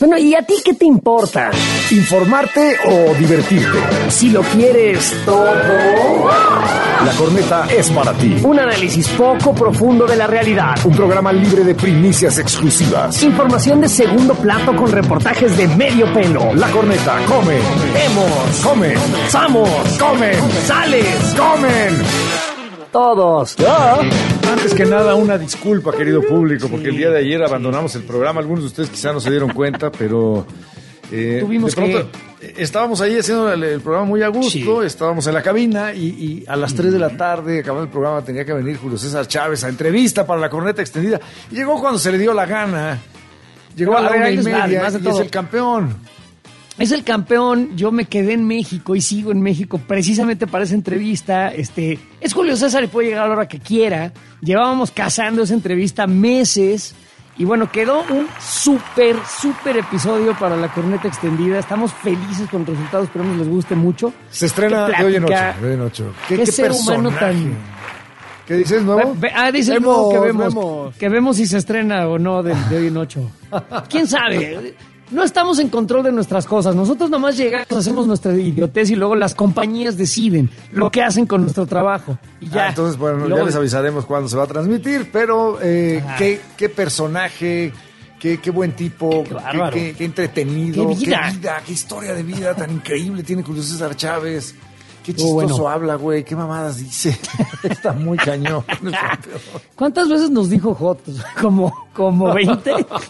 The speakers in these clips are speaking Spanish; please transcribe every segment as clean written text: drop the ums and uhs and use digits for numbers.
Bueno, ¿y a ti qué te importa? ¿Informarte o divertirte? Si lo quieres todo. La Corneta es para ti. Un análisis poco profundo de la realidad. Un programa libre de primicias exclusivas. Información de segundo plato con reportajes de medio pelo. La Corneta, come. Vemos. Comen. Somos. Comen. Sales. Comen. Todos. Antes que nada, una disculpa, querido público, porque el día de ayer abandonamos el programa. Algunos de ustedes quizá no se dieron cuenta, pero Tuvimos de pronto estábamos ahí haciendo el programa muy a gusto. Estábamos en la cabina y a las 3 de la tarde, acabando el programa, tenía que venir Julio César Chávez a entrevista para la Corneta Extendida. Y llegó cuando se le dio la gana. Llegó a la 1:30 y es el campeón. Es el campeón. Yo me quedé en México y sigo en México precisamente para esa entrevista. Es Julio César y puede llegar a la hora que quiera. Llevábamos cazando esa entrevista meses y bueno, quedó un súper episodio para la Corneta Extendida. Estamos felices con los resultados, esperamos les guste mucho. Se estrena de hoy en 8. ¿Qué ser humano tan... ¿Qué dices, nuevo? Dice que vemos si se estrena o no de hoy en 8. ¿Quién sabe? No estamos en control de nuestras cosas. Nosotros nomás llegamos, hacemos nuestra idiotez y luego las compañías deciden lo que hacen con nuestro trabajo. Y ya. Entonces, bueno, ya les avisaremos cuándo se va a transmitir, pero qué personaje, qué buen tipo, qué entretenido, qué vida, qué historia de vida tan increíble tiene Julio César Chávez. Qué chistoso habla, güey. Qué mamadas dice. Está muy cañón. ¿Cuántas veces nos dijo Jotos? ¿Como 20?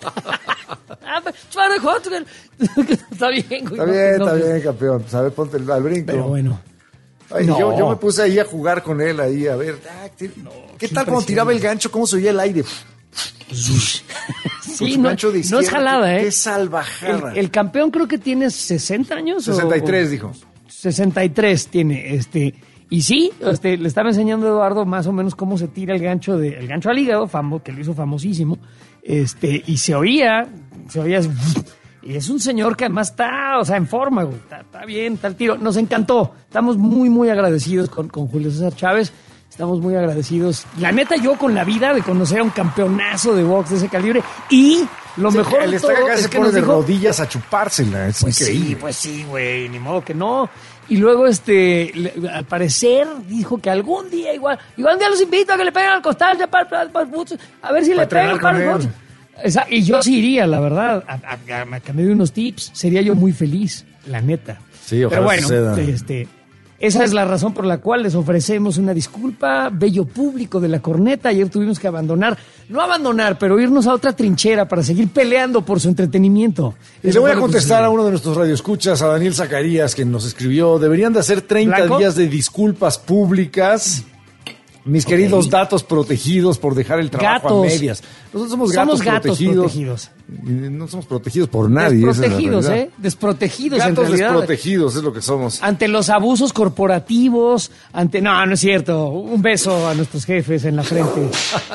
Está bien, güey. Está bien, campeón. Pues a ver, ponte al brinco. Pero bueno. Ay, yo me puse ahí a jugar con él, ahí, a ver. ¿Qué tal cuando tiraba el gancho? ¿Cómo se oía el aire? Sí, no es jalada, Qué salvajada. El campeón creo que tiene 60 años. 63, dijo. 63 tiene, y sí, le estaba enseñando a Eduardo más o menos cómo se tira el gancho al hígado, que lo hizo famosísimo, y se oía, y es un señor que además está, en forma, güey, está bien, está al tiro, nos encantó, estamos muy agradecidos con Julio César Chávez, estamos muy agradecidos, la neta yo con la vida de conocer a un campeonazo de box de ese calibre, y lo mejor de todo es que se pone de dijo, rodillas a chupársela, es increíble. Pues sí, güey, ni modo que no. Y luego, al parecer, dijo que algún día igual los invito a que le peguen al costal, ya a ver si le pegan para el Y yo sí iría, la verdad, a cambio de unos tips, sería yo muy feliz, la neta. Sí, ojalá. Pero bueno, esa es la razón por la cual les ofrecemos una disculpa, bello público de la Corneta. Ayer tuvimos que pero irnos a otra trinchera para seguir peleando por su entretenimiento. Y le voy a contestar a uno de nuestros radioescuchas, a Daniel Zacarías, que nos escribió, deberían de hacer 30 días de disculpas públicas. Mis queridos datos protegidos por dejar el trabajo a medias. Nosotros somos gatos protegidos. No somos protegidos por nadie. Desprotegidos, desprotegidos en realidad. Gatos desprotegidos es lo que somos. Ante los abusos corporativos, no es cierto. Un beso a nuestros jefes en la frente.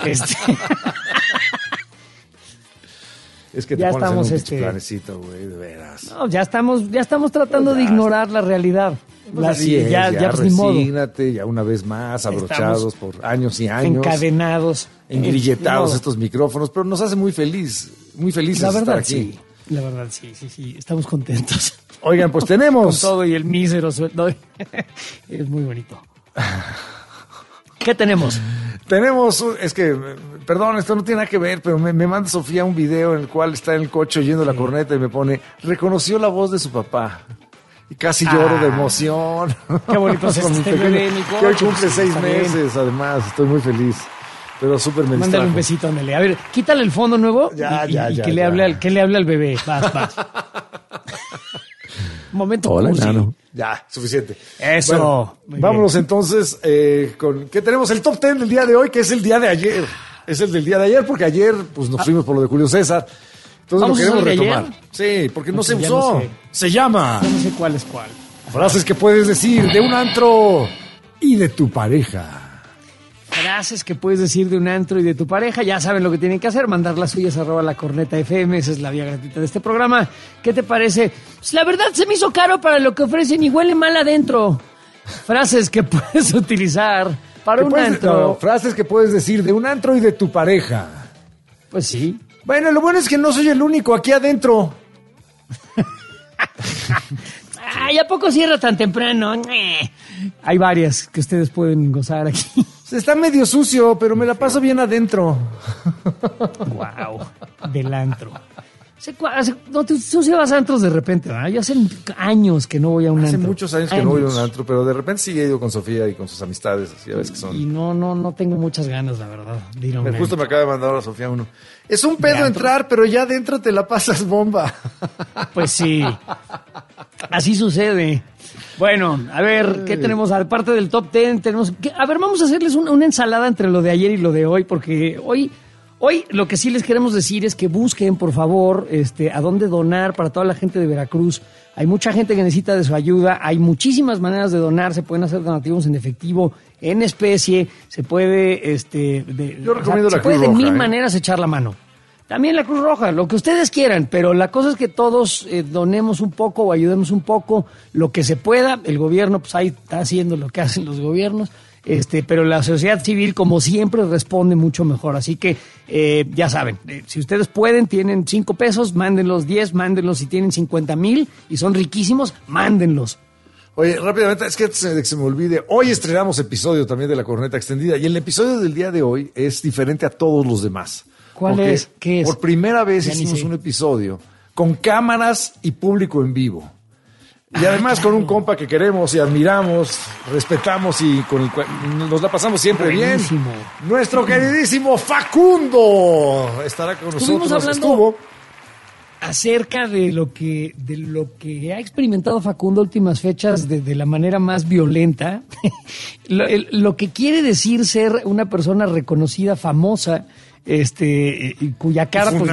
Es que te ya pones estamos en un planecito, güey, de veras. No, ya estamos tratando de ignorar la realidad. Ya resígnate, ya una vez más, abrochados por años y años. Encadenados. Engrilletados estos micrófonos, pero nos hace muy felices estar aquí. Sí, la verdad, sí, estamos contentos. Oigan, pues tenemos... Con todo y el mísero sueldo. Es muy bonito. ¿Qué tenemos? Perdón, esto no tiene nada que ver, pero me manda Sofía un video en el cual está en el coche oyendo la corneta y me pone, reconoció la voz de su papá. Y casi lloro de emoción. Qué bonito es bebé, que hoy cumple 6 meses, además, estoy muy feliz. Pero súper me Mándale un besito a Nele. A ver, quítale el fondo nuevo y que le hable al bebé. Vas. Momento. Hola, Nano. Ya, suficiente. Eso. Bueno, vámonos entonces con... ¿Qué tenemos? El top 10 del día de hoy, que es el día de ayer. Es el del día de ayer, porque ayer pues nos fuimos por lo de Julio César. Entonces lo queremos retomar. Sí, porque no se usó. No sé. Se llama... Yo no sé cuál es cuál. Frases que puedes decir de un antro y de tu pareja. Frases que puedes decir de un antro y de tu pareja. Ya saben lo que tienen que hacer. Mandar las suyas @lacornetafm. Esa es la vía gratuita de este programa. ¿Qué te parece? Pues la verdad se me hizo caro para lo que ofrecen y huele mal adentro. Frases que puedes utilizar para un antro. Frases que puedes decir de un antro y de tu pareja. Pues sí. Bueno, lo bueno es que no soy el único aquí adentro. Ay, ¿a poco cierra tan temprano? Hay varias que ustedes pueden gozar aquí. Está medio sucio, pero me la paso bien adentro. Wow, del antro. No te vas a antros de repente, ¿verdad? Yo hace años que no voy a un antro. Hace muchos años que no voy a un antro, pero de repente sí he ido con Sofía y con sus amistades. Así, a veces que son. Y no tengo muchas ganas, la verdad, de ir a un antro. Justo me acaba de mandar a Sofía uno. Es un pedo entrar, pero ya adentro te la pasas bomba. Pues sí, así sucede. Bueno, a ver, ¿qué tenemos? Aparte del top 10, vamos a hacerles una ensalada entre lo de ayer y lo de hoy, porque hoy lo que sí les queremos decir es que busquen, por favor, a dónde donar para toda la gente de Veracruz. Hay mucha gente que necesita de su ayuda, hay muchísimas maneras de donar, se pueden hacer donativos en efectivo, en especie, se puede, yo recomiendo la Cruz Roja. Se puede de mil maneras echar la mano. También la Cruz Roja, lo que ustedes quieran, pero la cosa es que todos donemos un poco o ayudemos un poco, lo que se pueda. El gobierno, pues ahí está haciendo lo que hacen los gobiernos. Pero la sociedad civil, como siempre, responde mucho mejor. Así que, ya saben, si ustedes pueden, tienen 5 pesos, mándenlos 10, mándenlos si tienen 50,000 y son riquísimos, mándenlos. Oye, rápidamente, es que se me olvide, hoy estrenamos episodio también de La Corneta Extendida y el episodio del día de hoy es diferente a todos los demás. ¿Cuál es? ¿Qué es? Por primera vez hicimos un episodio con cámaras y público en vivo. Y además con un compa que queremos y admiramos, respetamos y con el cual nos la pasamos siempre buenísimo. Bien. Nuestro queridísimo Facundo estará con nosotros. Estuvo acerca de lo que ha experimentado Facundo últimas fechas de la manera más violenta. lo que quiere decir ser una persona reconocida, famosa, cuya cara pues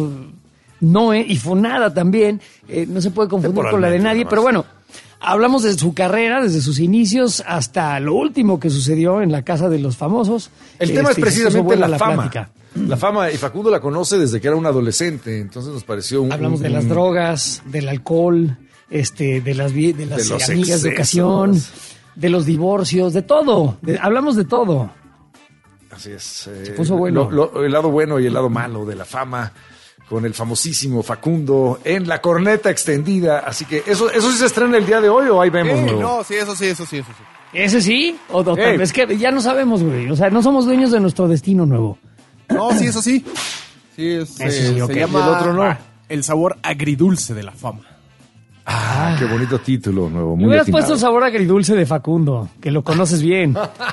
no, y funada también, no se puede confundir con la de nadie, pero bueno, hablamos de su carrera, desde sus inicios hasta lo último que sucedió en la Casa de los Famosos. El tema es precisamente la fama. Plática. La fama, y Facundo la conoce desde que era un adolescente, entonces nos pareció Hablamos de las drogas, del alcohol, de las amigas excesos de ocasión, de los divorcios, de todo, hablamos de todo. Así es. Se puso bueno. El lado bueno y el lado malo de la fama, con el famosísimo Facundo en La Corneta Extendida. Así que, ¿eso sí se estrena el día de hoy o ahí vemos? No, sí, eso sí. ¿Ese sí? Es que ya no sabemos, güey. O sea, no somos dueños de nuestro destino nuevo. No, sí, eso sí. Sí, se llama el otro no. El sabor agridulce de la fama. Qué bonito título nuevo. Muy hubieras atinado. puesto el sabor agridulce de Facundo, que lo conoces bien.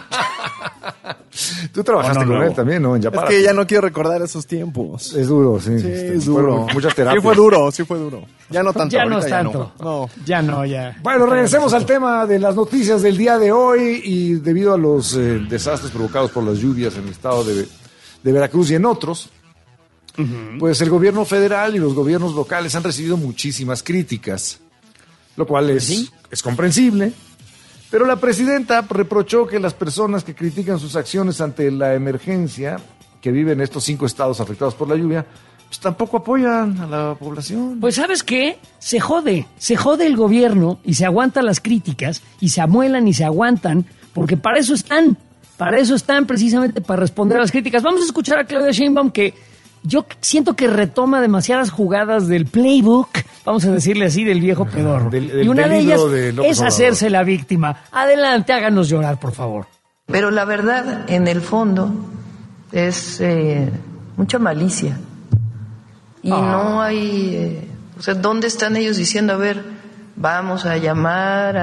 Tú trabajaste con él también, ¿no? Es que ya no quiero recordar esos tiempos. Es duro, sí. Sí, es duro. Muchas terapias. Sí fue duro. Ya no tanto. Ya no es tanto. No. Ya no, ya. Bueno, regresemos al tema de las noticias del día de hoy y debido a los desastres provocados por las lluvias en el estado de Veracruz y en otros, pues el gobierno federal y los gobiernos locales han recibido muchísimas críticas, lo cual es comprensible. Pero la presidenta reprochó que las personas que critican sus acciones ante la emergencia que viven estos 5 estados afectados por la lluvia, pues tampoco apoyan a la población. Pues ¿sabes qué? Se jode el gobierno y se aguantan las críticas y se amuelan y se aguantan porque para eso están precisamente para responder a las críticas. Vamos a escuchar a Claudia Sheinbaum que yo siento que retoma demasiadas jugadas del playbook, vamos a decirle así, del viejo pedorro. Y una de ellas es hacerse la víctima. Adelante, háganos llorar, por favor. Pero la verdad, en el fondo, es mucha malicia. Y no hay... ¿dónde están ellos diciendo, a ver, vamos a llamar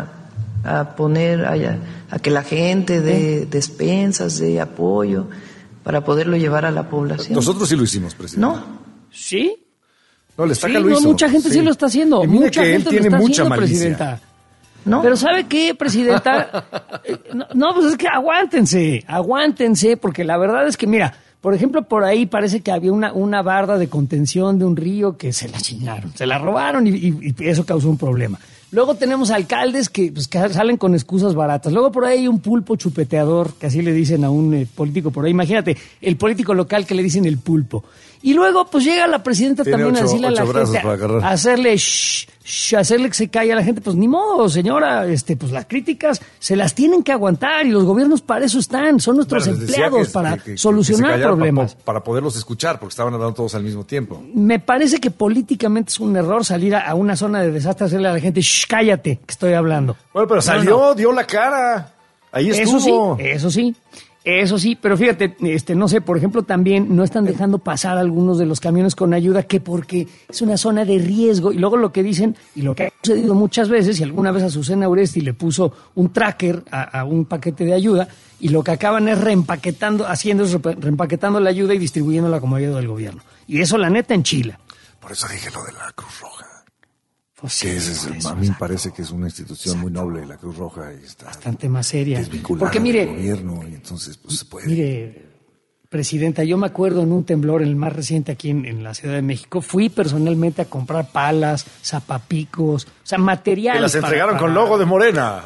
a poner, a que la gente dé despensas, de apoyo, para poderlo llevar a la población? Nosotros sí lo hicimos, presidente. ¿No? ¿Sí? No, le está que lo hizo. Mucha gente sí lo está haciendo. Mucha gente tiene lo está mucha haciendo, malicia. presidenta. ¿No? Pero ¿sabe qué, presidenta? Pues es que aguántense, porque la verdad es que, mira, por ejemplo, por ahí parece que había una barda de contención de un río que se la chingaron, se la robaron y eso causó un problema. Luego tenemos alcaldes que salen con excusas baratas. Luego por ahí hay un pulpo chupeteador, que así le dicen a un político por ahí. Imagínate, el político local que le dicen el pulpo. Y luego pues llega la presidenta también a decirle a la gente, a hacerle que se calle a la gente. Pues ni modo, señora, pues las críticas se las tienen que aguantar y los gobiernos para eso están. Son nuestros empleados para solucionar problemas. Para poderlos escuchar, porque estaban hablando todos al mismo tiempo. Me parece que políticamente es un error salir a una zona de desastre a hacerle a la gente cállate, que estoy hablando. Bueno, pero salió, dio la cara. Ahí estuvo. Eso sí, pero fíjate, no sé, por ejemplo, también no están dejando pasar algunos de los camiones con ayuda, que porque es una zona de riesgo, y luego lo que dicen, y lo que ha sucedido muchas veces, y alguna vez a Azucena Uresti le puso un tracker a un paquete de ayuda, y lo que acaban es reempaquetando la ayuda y distribuyéndola como ayuda del gobierno. Y eso, la neta, enchila. Por eso dije lo de la Cruz Roja. Pues que a mí me parece que es una institución muy noble, la Cruz Roja, y está bastante más seria. Desvinculada porque mire, del gobierno, y entonces pues se puede. Mire, presidenta, yo me acuerdo en un temblor, el más reciente aquí en la Ciudad de México, fui personalmente a comprar palas, zapapicos, o sea, materiales. Que las entregaron con logo de Morena.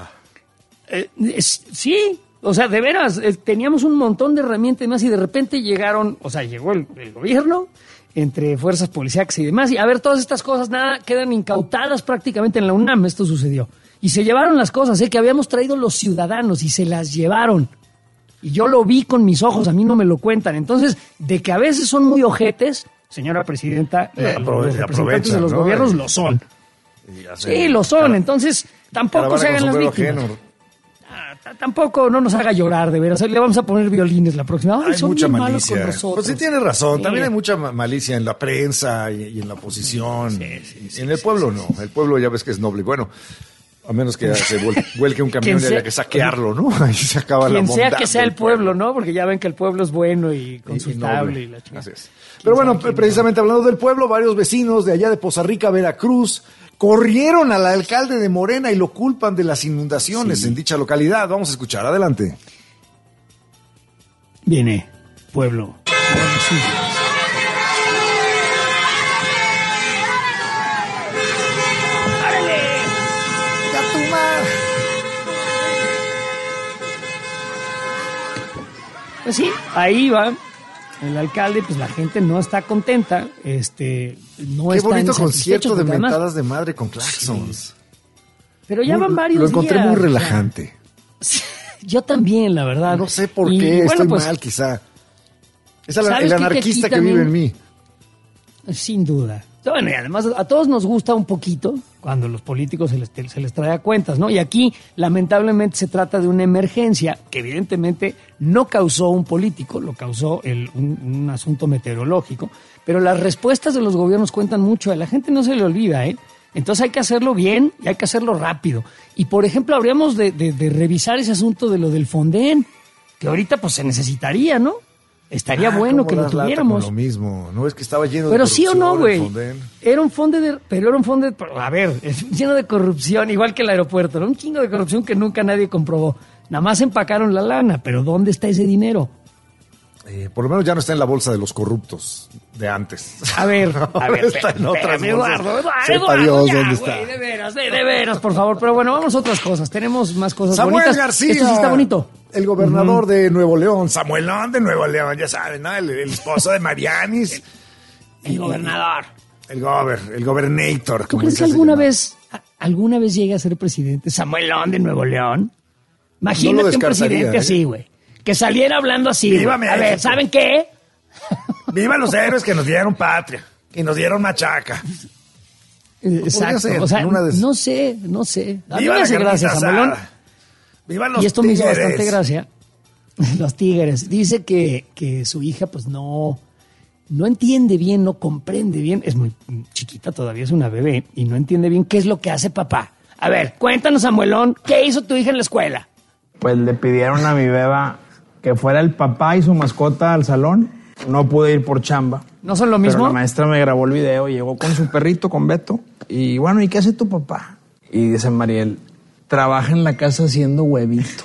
Sí, o sea, de veras, teníamos un montón de herramientas y más, y de repente llegó el gobierno, entre fuerzas policíacas y demás, y a ver, todas estas cosas, nada, quedan incautadas prácticamente en la UNAM, esto sucedió. Y se llevaron las cosas, que habíamos traído los ciudadanos, y se las llevaron. Y yo lo vi con mis ojos, a mí no me lo cuentan. Entonces, de que a veces son muy ojetes, señora presidenta, los representantes de los gobiernos lo son. Sí, lo son, entonces tampoco se hagan las víctimas. Tampoco no nos haga llorar, de veras. Le vamos a poner violines la próxima. Hay mucha malicia. Pues sí tiene razón. También hay mucha malicia en la prensa y en la oposición. Sí, en el pueblo no. El pueblo ya ves que es noble. Bueno, a menos que se vuelque un camión y haya que saquearlo, ¿no? Ahí se acaba la bondad. Quien sea que sea el pueblo, ¿no? Porque ya ven que el pueblo es bueno y consultable. Y la Así es. Pero bueno, precisamente hablando del pueblo, varios vecinos de allá de Poza Rica, Veracruz, corrieron al alcalde de Morena y lo culpan de las inundaciones en dicha localidad. Vamos a escuchar, adelante. Viene, pueblo. ¡Árale! Pues sí, ahí va. El alcalde, pues la gente no está contenta, no Qué bonito concierto de mentadas de madre con claxons. Sí. Pero ya van varios días. Lo encontré muy relajante. Yo también, la verdad. No sé por qué, estoy mal quizá. Es el anarquista que vive en mí. Sin duda. Bueno, y además a todos nos gusta un poquito cuando los políticos se les trae a cuentas, ¿no? Y aquí, lamentablemente, se trata de una emergencia que evidentemente no causó un político, lo causó un asunto meteorológico, pero las respuestas de los gobiernos cuentan mucho, a la gente no se le olvida, ¿eh? Entonces hay que hacerlo bien y hay que hacerlo rápido. Y, por ejemplo, habríamos de revisar ese asunto de lo del Fonden, que ahorita pues se necesitaría, ¿no? Estaría bueno que lo tuviéramos. Lo mismo, no es que estaba lleno pero de corrupción. Pero sí o no, güey. Era un fondo a ver, lleno de corrupción, igual que el aeropuerto. Era un chingo de corrupción que nunca nadie comprobó. Nada más empacaron la lana, pero ¿dónde está ese dinero? Por lo menos ya no está en la bolsa de los corruptos de antes. A ver, está en otras bolsas. Eduardo, sepa Dios ya, dónde está. Wey, de veras, por favor. Pero bueno, vamos a otras cosas. Tenemos más cosas Samuel bonitas. García, esto sí está bonito. El gobernador de Nuevo León, Samuelón de Nuevo León, ya saben, ¿no? El esposo de Marianis. El gobernador. El gobernator. ¿Tú crees que alguna vez llegue a ser presidente Samuelón de Nuevo León? Imagínate un presidente así, güey. Que saliera hablando así. Viva México. A ver, ¿saben qué? Viva los héroes que nos dieron patria y nos dieron machaca. Exacto. O sea, no sé. A mí me hace gracia, Samuelón. Viva los y esto tigres. Me hizo bastante gracia. Los tigres. Dice que su hija, pues no entiende bien, no comprende bien. Es muy chiquita, todavía es una bebé, y no entiende bien qué es lo que hace papá. A ver, cuéntanos, Samuelón, ¿qué hizo tu hija en la escuela? Pues le pidieron a mi beba que fuera el papá y su mascota al salón. No pude ir por chamba. ¿No son lo mismo? Pero la maestra me grabó el video, llegó con su perrito, con Beto. Y bueno, ¿y qué hace tu papá? Y dice Mariel, trabaja en la casa haciendo huevito.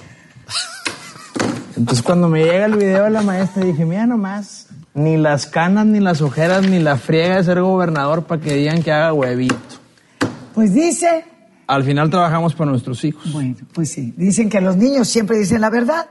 Entonces cuando me llega el video de la maestra dije, mira nomás, ni las canas, ni las ojeras, ni la friega de ser gobernador para que digan que haga huevito. Pues dice... Al final trabajamos para nuestros hijos. Bueno, pues sí. Dicen que los niños siempre dicen la verdad.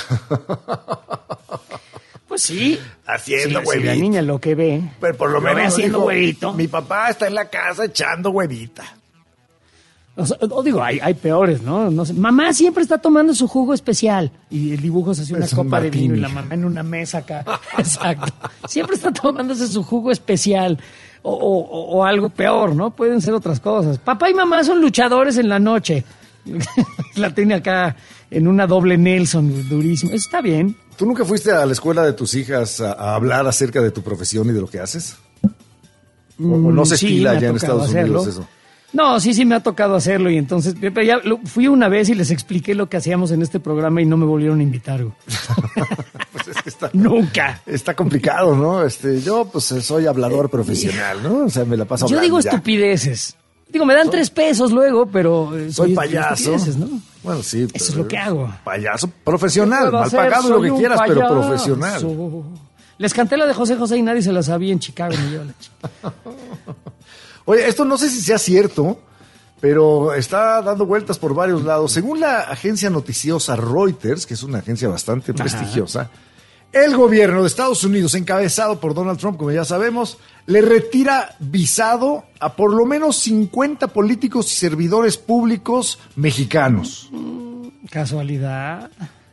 Pues sí. Haciendo huevito. Si la niña lo que ve. Pero por lo menos haciendo dijo, huevito. Mi papá está en la casa echando huevita. O sea, digo, hay peores, ¿no? No sé. Mamá siempre está tomando su jugo especial. Y el dibujo es así una copa de vino y la mamá en una mesa acá. Exacto. Siempre está tomándose su jugo especial. O algo peor, ¿no? Pueden ser otras cosas. Papá y mamá son luchadores en la noche. La tiene acá en una doble Nelson, durísimo. Eso está bien. ¿Tú nunca fuiste a la escuela de tus hijas a hablar acerca de tu profesión y de lo que haces? ¿O no se estila allá en Estados Unidos eso? No, sí me ha tocado hacerlo y entonces ya fui una vez y les expliqué lo que hacíamos en este programa y no me volvieron a invitar. Pues es que nunca. Está complicado, ¿no? Yo pues soy hablador profesional, ¿no? O sea, me la paso hablando. Yo digo estupideces. Digo, me dan $3 luego, pero soy payaso, ¿no? Bueno, sí. Eso es lo que hago. Payaso profesional, mal pagado lo que quieras, payaso, pero profesional. Les canté la de José José y nadie se la sabía en Chicago. Ni yo. Oye, esto no sé si sea cierto, pero está dando vueltas por varios lados. Según la agencia noticiosa Reuters, que es una agencia bastante prestigiosa, el gobierno de Estados Unidos, encabezado por Donald Trump, como ya sabemos, le retira visado a por lo menos 50 políticos y servidores públicos mexicanos. ¿Casualidad?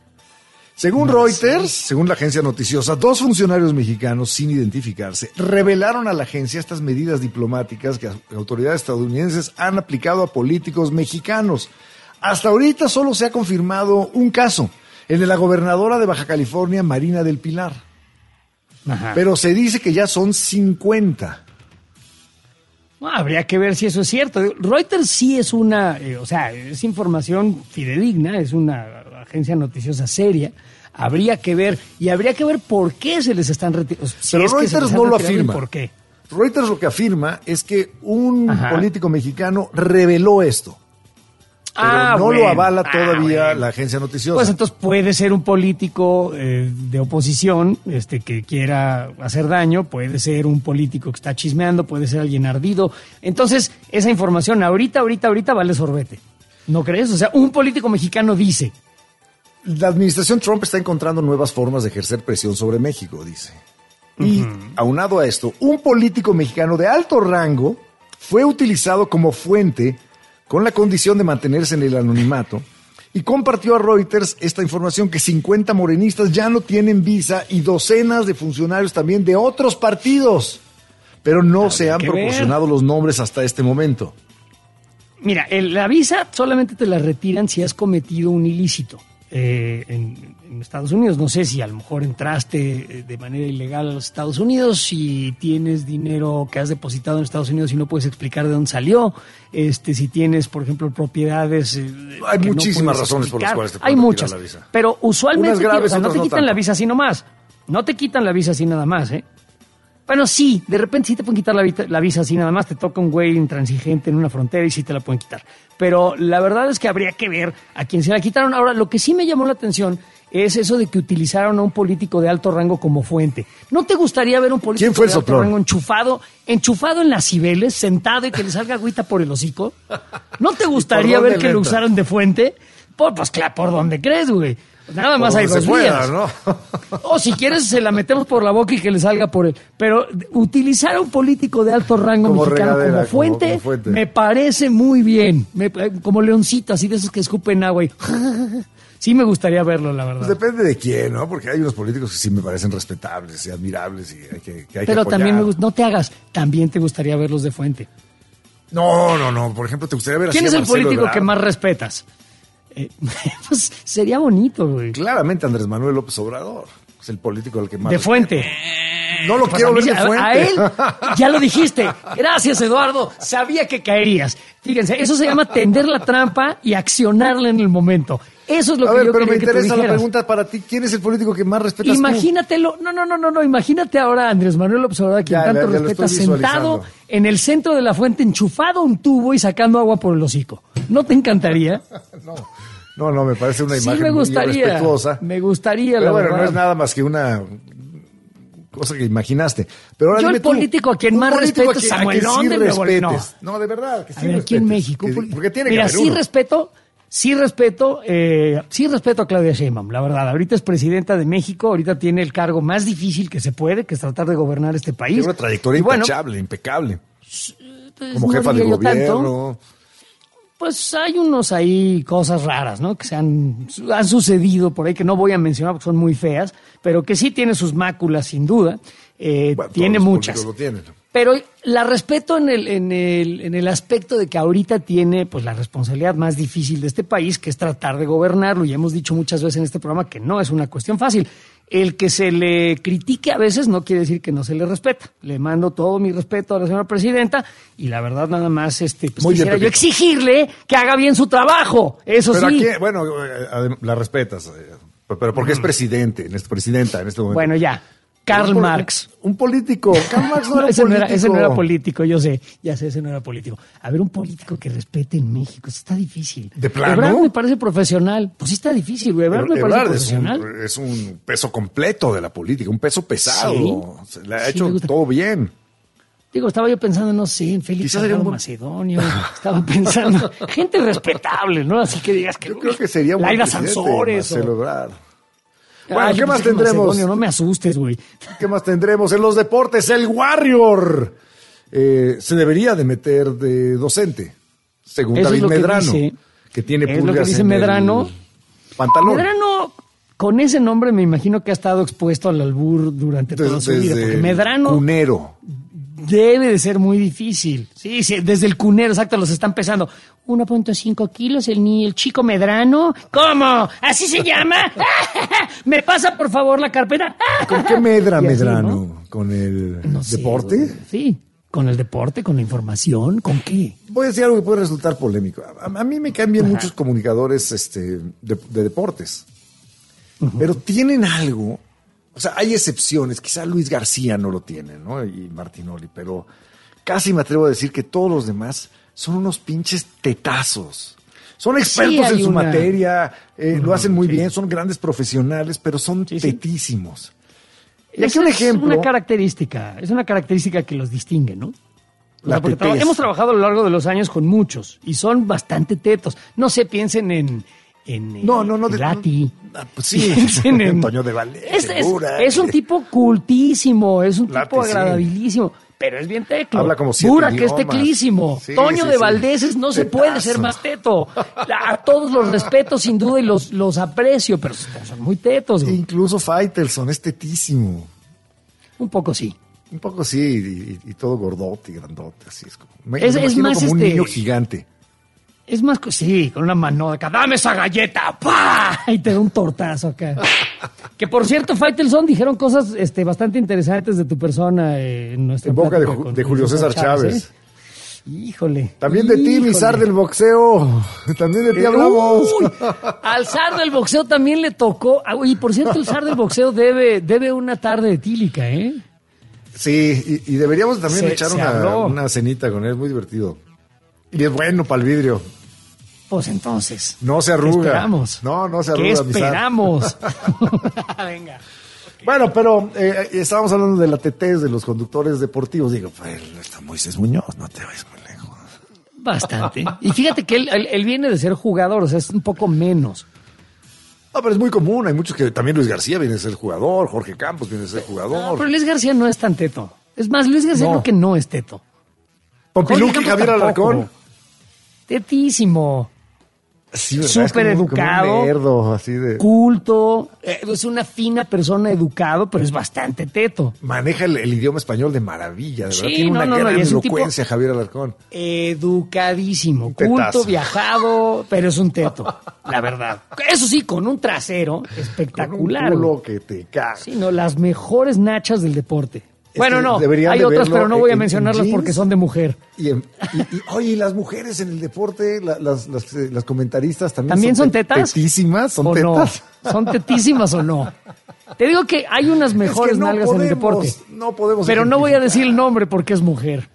Según Reuters, según la agencia noticiosa, 2 funcionarios mexicanos, sin identificarse, revelaron a la agencia estas medidas diplomáticas que autoridades estadounidenses han aplicado a políticos mexicanos. Hasta ahorita solo se ha confirmado un caso, el de la gobernadora de Baja California, Marina del Pilar. Ajá. Pero se dice que ya son 50. Habría que ver si eso es cierto. Reuters sí es es información fidedigna, es una agencia noticiosa seria. Habría que ver por qué se les están retirando. Pero Reuters no lo afirma. ¿Por qué? Reuters lo que afirma es que un político mexicano reveló esto. Pero no lo avala todavía la agencia noticiosa. Pues entonces puede ser un político de oposición que quiera hacer daño, puede ser un político que está chismeando, puede ser alguien ardido. Entonces, esa información ahorita vale sorbete. ¿No crees? O sea, un político mexicano dice. La administración Trump está encontrando nuevas formas de ejercer presión sobre México, dice. Y aunado a esto, un político mexicano de alto rango fue utilizado como fuente con la condición de mantenerse en el anonimato, y compartió a Reuters esta información que 50 morenistas ya no tienen visa y docenas de funcionarios también de otros partidos, pero no se han proporcionado los nombres hasta este momento. Mira, la visa solamente te la retiran si has cometido un ilícito en Estados Unidos. No sé si a lo mejor entraste de manera ilegal a los Estados Unidos, si tienes dinero que has depositado en Estados Unidos y no puedes explicar de dónde salió, si tienes, por ejemplo, propiedades. Hay muchísimas razones por las cuales te pueden retirar la visa. Pero usualmente no te quitan la visa así nomás. No te quitan la visa así nada más, ¿eh? Bueno, sí, de repente sí te pueden quitar la visa así nada más, te toca un güey intransigente en una frontera y sí te la pueden quitar. Pero la verdad es que habría que ver a quién se la quitaron. Ahora, lo que sí me llamó la atención es eso de que utilizaron a un político de alto rango como fuente. ¿No te gustaría ver un político de alto rango enchufado en las Cibeles, sentado y que le salga agüita por el hocico? ¿No te gustaría ver que lo usaran de fuente? Pues claro, ¿por dónde crees, güey? Nada más hay 2 vías, ¿no? O si quieres se la metemos por la boca y que le salga por él. Pero utilizar a un político de alto rango como mexicano como fuente me parece muy bien. Como leoncito, así de esos que escupen agua y... Sí me gustaría verlo, la verdad. Pues depende de quién, ¿no? Porque hay unos políticos que sí me parecen respetables y admirables y hay que Pero apoyar. También no te hagas, también te gustaría verlos de fuente. No. Por ejemplo, ¿te gustaría ver ¿Quién es el político que más respetas? Pues sería bonito, güey. Claramente Andrés Manuel López Obrador es el político al que más... De fuente. No lo quiero ver de fuente. A él, ya lo dijiste. Gracias, Eduardo. Sabía que caerías. Fíjense, eso se llama tender la trampa y accionarla en el momento. Eso es lo que yo quería que tú dijeras. Pero me interesa la pregunta para ti. ¿Quién es el político que más respetas Imagínatelo. No. Imagínate ahora a Andrés Manuel López Obrador, quien tanto respeta, sentado en el centro de la fuente, enchufado a un tubo y sacando agua por el hocico. ¿No te encantaría? No, me parece una imagen muy respetuosa. Me gustaría, pero la bueno, verdad. no es nada más que una cosa que imaginaste. Pero ahora yo el político a quien más respeto es Samuelón de Nuevo León. No, de verdad. Que sí a ver, aquí en México. Porque tiene mira, que haber sí respeto a Claudia Sheinbaum, la verdad. Ahorita es presidenta de México, ahorita tiene el cargo más difícil que se puede, que es tratar de gobernar este país. Tiene una trayectoria intachable, impecable. Como jefa de gobierno. Pues hay unos ahí cosas raras, ¿no? Que han sucedido por ahí, que no voy a mencionar porque son muy feas, pero que sí tiene sus máculas, sin duda. Bueno, tiene todos los muchas. políticos lo tienen. Pero la respeto en el aspecto de que ahorita tiene pues la responsabilidad más difícil de este país, que es tratar de gobernarlo, y hemos dicho muchas veces en este programa que no es una cuestión fácil. El que se le critique a veces no quiere decir que no se le respeta. Le mando todo mi respeto a la señora presidenta y la verdad nada más pues quisiera yo exigirle que haga bien su trabajo. Eso pero sí. Aquí, bueno, la respetas, pero porque es presidenta en este momento. Bueno, ya. Karl Marx. Un político. Karl Marx no era político. Ese no era político, yo sé. Ya sé, ese no era político. A ver, un político que respete en México. Eso está difícil. ¿De plano? Ebrard me parece profesional. Pues sí está difícil, güey. Ebrard me parece profesional. Es un peso completo de la política, un peso pesado. Sí. Le ha hecho todo bien. Digo, estaba yo pensando, no sé, en Félix Salgado Macedonio. Estaba pensando, gente respetable, ¿no? Así que digas que... Yo creo que sería un Laida Sansores. Celebrar. Bueno, ¿qué más tendremos? Macedonio, no me asustes, güey. ¿Qué más tendremos? En los deportes, el Warrior se debería de meter de docente, según Eso David es lo Medrano, que tiene es lo pulgas que dice en Medrano. el pantalón. Medrano, con ese nombre me imagino que ha estado expuesto al albur durante toda su vida, porque Medrano cunero. debe de ser muy difícil. Sí, desde el cunero, exacto, los están pesando. 1.5 kilos el chico Medrano. ¿Cómo? ¿Así se llama? ¿Me pasa, por favor, la carpeta? ¿Con qué medra Y así, Medrano? ¿no? ¿Con el No sé, deporte? güey. Sí, con el deporte, con la información, ¿con qué? Voy a decir algo que puede resultar polémico. A mí me cambian muchos comunicadores de deportes. Pero tienen algo. O sea, hay excepciones. Quizá Luis García no lo tiene, ¿no? Y Martinoli. Pero casi me atrevo a decir que todos los demás son unos pinches tetazos. Son expertos en su materia. Lo hacen muy bien. Son grandes profesionales, pero son tetísimos. Y aquí un ejemplo. Es una característica que los distingue, ¿no? Hemos trabajado a lo largo de los años con muchos y son bastante tetos. No se piensen en Lati. Pues sí, piensen en Toño de Valdés. Es un tipo cultísimo, es un Lati, tipo agradabilísimo. Pero es bien teclo. Habla como 7 Burak idiomas. es teclísimo. Sí, Toño sí, de sí. Valdés no se puede ser más teto. A todos los respeto sin duda y los aprecio, pero son muy tetos. Güey. Incluso Faitelson es tetísimo. Un poco sí. Un poco sí, y todo gordote y grandote, así es como. Es más como un niño gigante. Es más, sí, con una mano acá, dame esa galleta, ¡pah! Y te da un tortazo acá. Que por cierto, Faitelson dijeron cosas bastante interesantes de tu persona en nuestra En boca plática de Julio César Chávez. Híjole. También de ti, mi zar del boxeo. También de ti hablamos. Uy, al zar del boxeo también le tocó. Y por cierto, el zar del boxeo debe una tarde etílica, ¿eh? Sí, y deberíamos también echar se habló. una cenita con él, muy divertido. Y es bueno para el vidrio. Pues entonces. No se arruga. ¿Qué esperamos? No se arruga. ¿Qué esperamos? Venga. Bueno, pero estábamos hablando de la tetez de los conductores deportivos. Digo, pues está Moisés Muñoz, no te vayas muy lejos. Bastante. Y fíjate que él viene de ser jugador, o sea, es un poco menos. No, pero es muy común. Hay muchos que también Luis García viene a ser jugador, Jorge Campos viene a ser jugador. No, pero Luis García no es tan teto. Es más, Luis García creo que no es teto. Pompiluki, Javier Alarcón. Tetísimo. Sí, súper educado, como un nerdo, así de... culto, es una fina persona, educado, pero es bastante teto. Maneja el idioma español de maravilla, de sí, verdad. Tiene una gran elocuencia, Javier Alarcón. Educadísimo, culto, viajado, pero es un teto, la verdad. Eso sí, con un trasero espectacular. Con un culo que te caga. Sí, no, las mejores nachas del deporte. Bueno, no, hay otras, pero no voy a mencionarlas porque son de mujer. Oye, y las mujeres en el deporte, las comentaristas ¿También son tetas? Tetísimas, son ¿O tetas. No? ¿Son tetísimas o no? Te digo que hay unas mejores nalgas en el deporte. No podemos. Pero no voy a decir el nombre porque es mujer.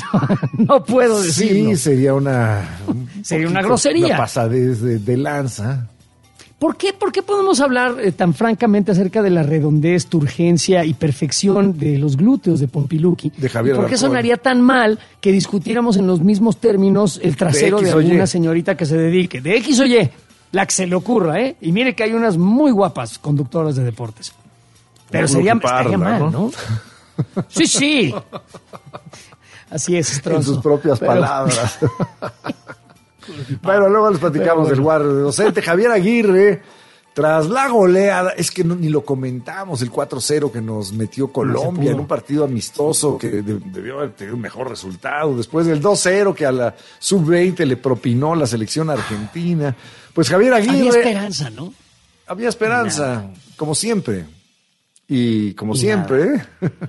No puedo decirlo. Sí, sería una grosería. Una pasadez de lanza. ¿Por qué podemos hablar tan francamente acerca de la redondez, turgencia y perfección de los glúteos de Pompiluki? De Javier ¿Por qué Alarcón sonaría tan mal que discutiéramos en los mismos términos el trasero de alguna señorita que se dedique? De X o Y, la que se le ocurra, ¿eh? Y mire que hay unas muy guapas conductoras de deportes. Pero estaría mal, ¿no? Sí. Así es, Stronzo. En sus propias palabras. Bueno, luego les platicamos del guardia docente. Javier Aguirre, tras la goleada, es que ni lo comentamos, el 4-0 que nos metió Colombia en un partido amistoso que debió haber tenido un mejor resultado. Después del 2-0 que a la sub-20 le propinó la selección argentina. Pues Javier Aguirre... Había esperanza, ¿no? Había esperanza, como siempre. Y como siempre,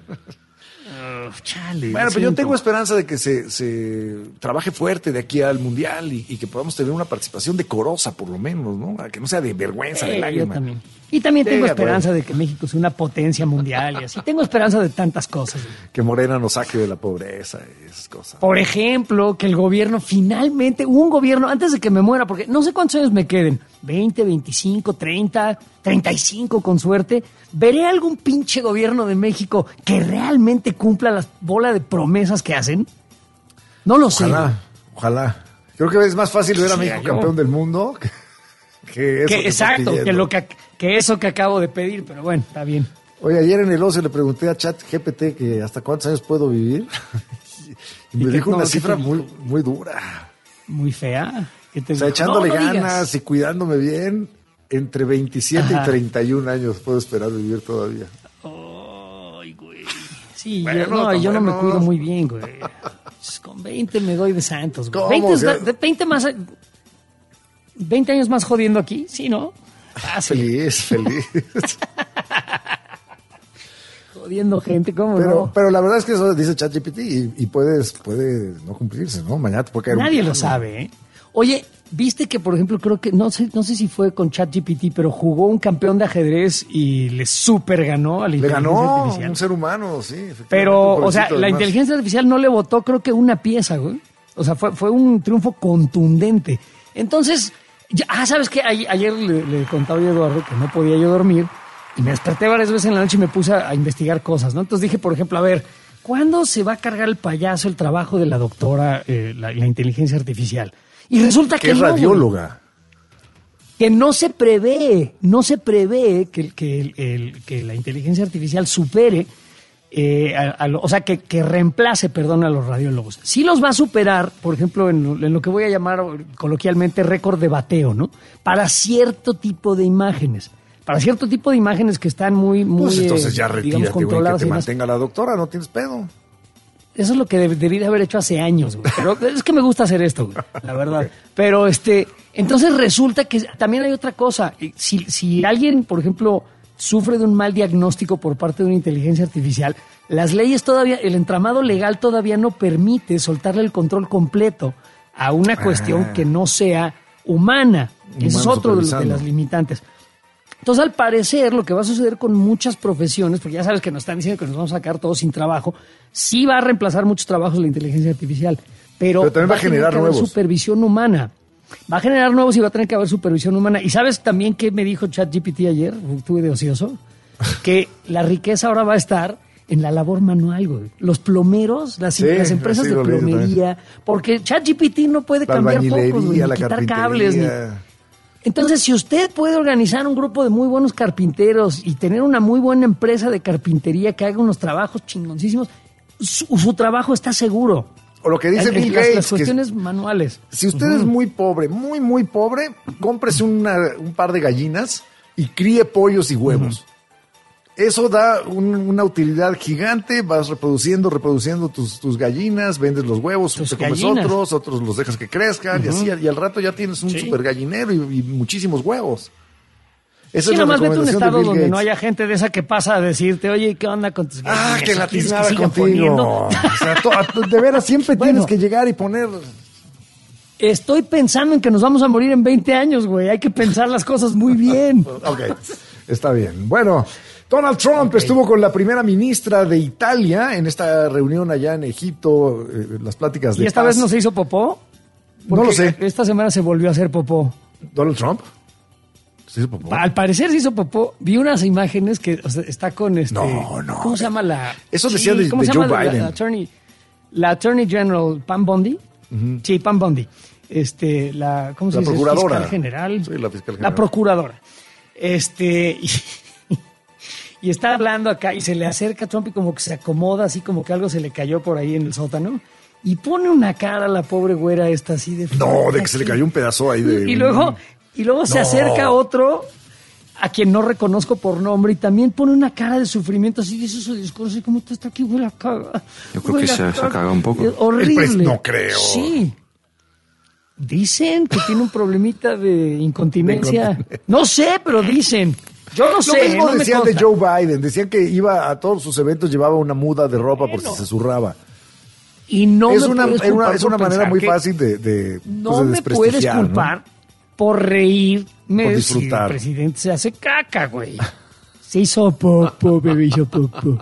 Chale, bueno, pero yo tengo esperanza de que se trabaje fuerte de aquí al Mundial y que podamos tener una participación decorosa, por lo menos, ¿no? Que no sea de vergüenza, de lágrima. Yo también. Y también tengo esperanza de que México sea una potencia mundial y así. Tengo esperanza de tantas cosas. Que Morena nos saque de la pobreza y esas cosas. Por ejemplo, que el gobierno finalmente, un gobierno, antes de que me muera, porque no sé cuántos años me queden, 20, 25, 30, 35 con suerte, veré algún pinche gobierno de México que realmente cumpla la bola de promesas que hacen. No lo sé. Ojalá. Creo que es más fácil ver a México campeón del mundo que eso. Exacto, que eso que acabo de pedir, pero bueno, está bien. Oye, ayer en el ocio le pregunté a ChatGPT que hasta cuántos años puedo vivir. Y me dijo una cifra muy dura. Muy fea. O sea, echándole ganas y cuidándome bien, entre 27 y 31 años puedo esperar vivir todavía. Ay, güey. Sí, bueno, yo no me cuido muy bien, güey. Con 20 me doy de santos, güey. 20 años más jodiendo aquí, ¿sí, no? Feliz. Jodiendo gente, ¿cómo no? Pero la verdad es que eso dice ChatGPT y puede no cumplirse, ¿no? Mañana te puede caer Nadie lo sabe, ¿eh? Oye, viste que, por ejemplo, creo que, no sé si fue con ChatGPT, pero jugó un campeón de ajedrez y le super ganó a la inteligencia artificial. Un ser humano, sí. Pero, o sea, la inteligencia artificial no le votó, creo que una pieza, güey. O sea, fue un triunfo contundente. Entonces, ¿sabes qué? Ayer le contaba a Eduardo que no podía yo dormir y me desperté varias veces en la noche y me puse a investigar cosas, ¿no? Entonces dije, por ejemplo, a ver, ¿cuándo se va a cargar el payaso el trabajo de la doctora, la inteligencia artificial? Y resulta que es radióloga. Que no se prevé que la inteligencia artificial supere, o sea, que reemplace, perdón, a los radiólogos. Sí los va a superar, por ejemplo, en lo que voy a llamar coloquialmente récord de bateo, ¿no? Para cierto tipo de imágenes. Para cierto tipo de imágenes que están muy pues entonces ya digamos, controladas. Que te mantenga la doctora, no tienes pedo. Eso es lo que debí de haber hecho hace años, güey. Pero es que me gusta hacer esto, güey, la verdad. Pero entonces resulta que también hay otra cosa. Si alguien, por ejemplo, sufre de un mal diagnóstico por parte de una inteligencia artificial, las leyes todavía, el entramado legal todavía no permite soltarle el control completo a una cuestión que no sea humana. Ese es otro de las limitantes. Entonces, al parecer, lo que va a suceder con muchas profesiones, porque ya sabes que nos están diciendo que nos vamos a sacar todos sin trabajo, sí va a reemplazar muchos trabajos la inteligencia artificial, pero también va a generar tener que nuevos. haber supervisión humana. Va a generar nuevos y va a tener que haber supervisión humana. ¿Y sabes también qué me dijo ChatGPT ayer? Estuve de ocioso. Que la riqueza ahora va a estar en la labor manual, güey. Los plomeros, las empresas de plomería, porque ChatGPT no puede cambiar focos, güey, ni quitar cables. Entonces, si usted puede organizar un grupo de muy buenos carpinteros y tener una muy buena empresa de carpintería que haga unos trabajos chingoncísimos, su trabajo está seguro. O lo que dice Bill Gates. Las cuestiones manuales. Si usted es muy pobre, muy pobre, cómprese un par de gallinas y críe pollos y huevos. Eso da una utilidad gigante, vas reproduciendo tus gallinas, vendes los huevos, te comes otros los dejas que crezcan y así, y al rato ya tienes un super gallinero y muchísimos huevos. Esa es nomás vete a un estado donde no haya gente de esa que pasa a decirte, oye, ¿qué onda con tus gallinas? Que la tiznada contigo. O sea, de veras siempre tienes que llegar y poner... Estoy pensando en que nos vamos a morir en 20 años, güey. Hay que pensar las cosas muy bien. Ok, está bien. Bueno... Donald Trump estuvo con la primera ministra de Italia en esta reunión allá en Egipto, las pláticas de ¿Y esta paz. vez no se hizo popó? Porque no lo sé. Esta semana se volvió a hacer popó. ¿Donald Trump? ¿Se hizo popó? Al parecer se hizo popó. Vi unas imágenes que está con No. ¿Cómo se llama la...? Eso decía de Joe Biden. La Attorney General Pam Bondi. Uh-huh. Sí, Pam Bondi. ¿Cómo se dice? Procuradora. Fiscal general. Sí, la fiscal general. La procuradora. Y está hablando acá y se le acerca a Trump y como que se acomoda, así como que algo se le cayó por ahí en el sótano. Y pone una cara a la pobre güera esta así de... No, de que se le cayó un pedazo ahí de... Y luego se acerca otro a quien no reconozco por nombre y también pone una cara de sufrimiento, así dice su discurso, y como está aquí, huele a caga. Yo creo que se ha cagado un poco. Es horrible. No creo. Sí. Dicen que tiene un problemita de incontinencia. No sé, pero dicen. Yo no sé. Lo mismo no decían de Joe Biden. Decían que iba a todos sus eventos, llevaba una muda de ropa por si se zurraba. Y no es me puedes culpar es una por manera muy que fácil de no me puedes desprestigiar, culpar, ¿no?, por reírme por si disfrutar. el presidente se hace caca, güey. Se hizo popo, bebé, hizo popo.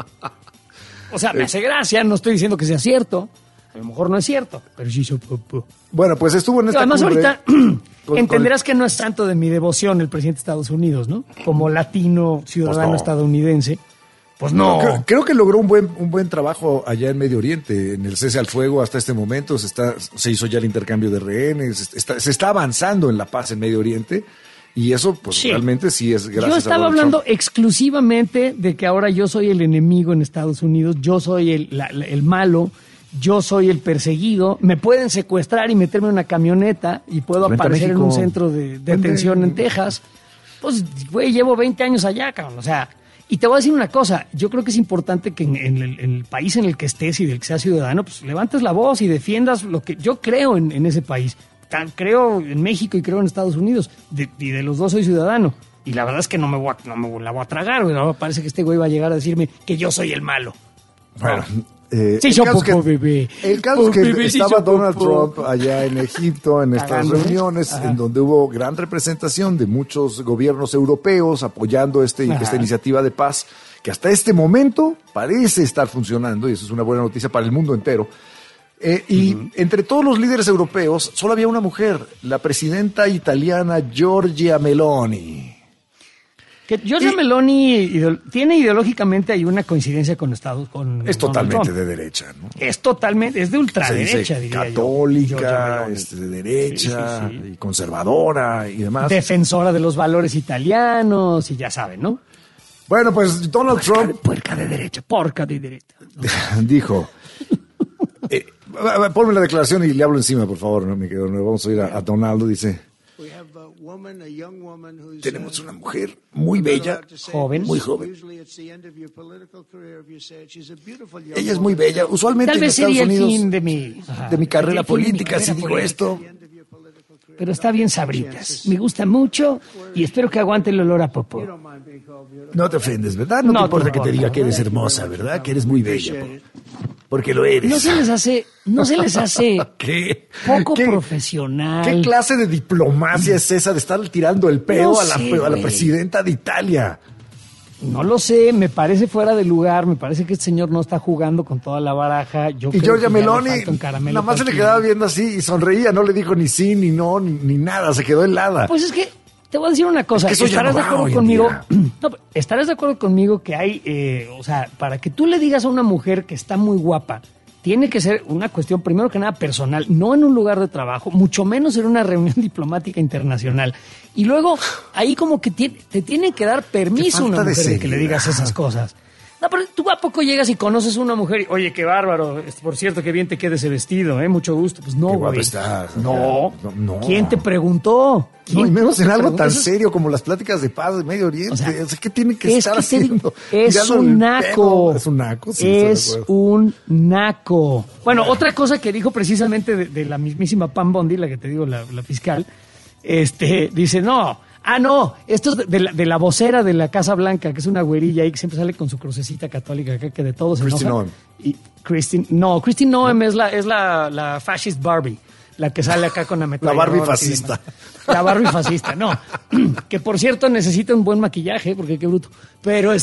O sea, me hace gracia, no estoy diciendo que sea cierto. A lo mejor no es cierto, pero sí hizo popo. Bueno, pues estuvo en esta Además, cumbre ahorita entenderás que no es santo de mi devoción el presidente de Estados Unidos, ¿no? Como latino, ciudadano estadounidense. Pues no. Creo que logró un buen trabajo allá en Medio Oriente, en el cese al fuego hasta este momento. Se hizo ya el intercambio de rehenes, se está avanzando en la paz en Medio Oriente. Y eso, pues sí, realmente sí es gracias a Yo estaba hablando exclusivamente de que ahora yo soy el enemigo en Estados Unidos, yo soy el malo, yo soy el perseguido. Me pueden secuestrar y meterme en una camioneta y puedo aparecer en un centro de detención en Texas. Pues, güey, llevo 20 años allá, cabrón. O sea, y te voy a decir una cosa. Yo creo que es importante que en el país en el que estés y del que seas ciudadano, pues levantes la voz y defiendas lo que yo creo en ese país. Creo en México y creo en Estados Unidos. Y de los dos soy ciudadano. Y la verdad es que no me la voy a tragar, güey. No, parece que este güey va a llegar a decirme que yo soy el malo. Bueno, sí, bebé. El caso es que estaba Donald Trump allá en Egipto en estas reuniones en donde hubo gran representación de muchos gobiernos europeos apoyando esta iniciativa de paz que hasta este momento parece estar funcionando, y eso es una buena noticia para el mundo entero. Y entre todos los líderes europeos solo había una mujer, la presidenta italiana Giorgia Meloni. Que Giorgia Meloni tiene ideológicamente hay una coincidencia con Estados Unidos. Es totalmente de derecha, ¿no? Es de ultraderecha, diría católica, de derecha, sí. Y conservadora y demás. Defensora de los valores italianos y ya saben, ¿no? Bueno, pues Donald Trump... Porca de derecha. Dijo... ponme la declaración y le hablo encima, por favor, ¿no? Vamos a oír a Donaldo, dice... Tenemos una mujer muy bella, muy joven. Ella es muy bella. Usualmente en Estados Unidos, de mi carrera política, si digo esto. Pero está bien sabritas. Me gusta mucho y espero que aguante el olor a popó. No te ofendes, ¿verdad? No te importa que te diga que eres hermosa, ¿verdad? Que eres muy bella. Porque lo eres. No se les hace ¿Qué? Poco profesional. ¿Qué clase de diplomacia es esa de estar tirando el pedo a la presidenta de Italia? No lo sé, me parece fuera de lugar, me parece que este señor no está jugando con toda la baraja. Y Giorgia Meloni nada más se le quedaba viendo así y sonreía, no le dijo ni sí, ni no, ni nada, se quedó helada. Pues es que te voy a decir una cosa, ¿estarás de acuerdo conmigo? No, ¿estarás de acuerdo conmigo que hay, o sea, para que tú le digas a una mujer que está muy guapa, tiene que ser una cuestión, primero que nada, personal, no en un lugar de trabajo, mucho menos en una reunión diplomática internacional. Y luego, ahí como que te tiene que dar permiso a una mujer de que le digas esas cosas. No, pero tú a poco llegas y conoces a una mujer y, oye, qué bárbaro, por cierto, qué bien te queda ese vestido, mucho gusto. Pues no, qué güey. Estás, no. ¿Quién te preguntó? No, y menos en algo tan serio como las pláticas de paz de Medio Oriente. O sea, ¿qué tiene que estar haciendo? Es un naco. Es un naco, sí. Es un naco. Bueno, otra cosa que dijo precisamente de la mismísima Pam Bondi, la que te digo, la fiscal, dice, no, esto es de la vocera de la Casa Blanca, que es una güerilla ahí que siempre sale con su crucecita católica, que de todos se enoja. Christine Noem es la fascist Barbie, la que sale acá con la ametralladora. La Barbie fascista. La Barbie fascista, no. Que por cierto necesita un buen maquillaje, porque qué bruto. Pero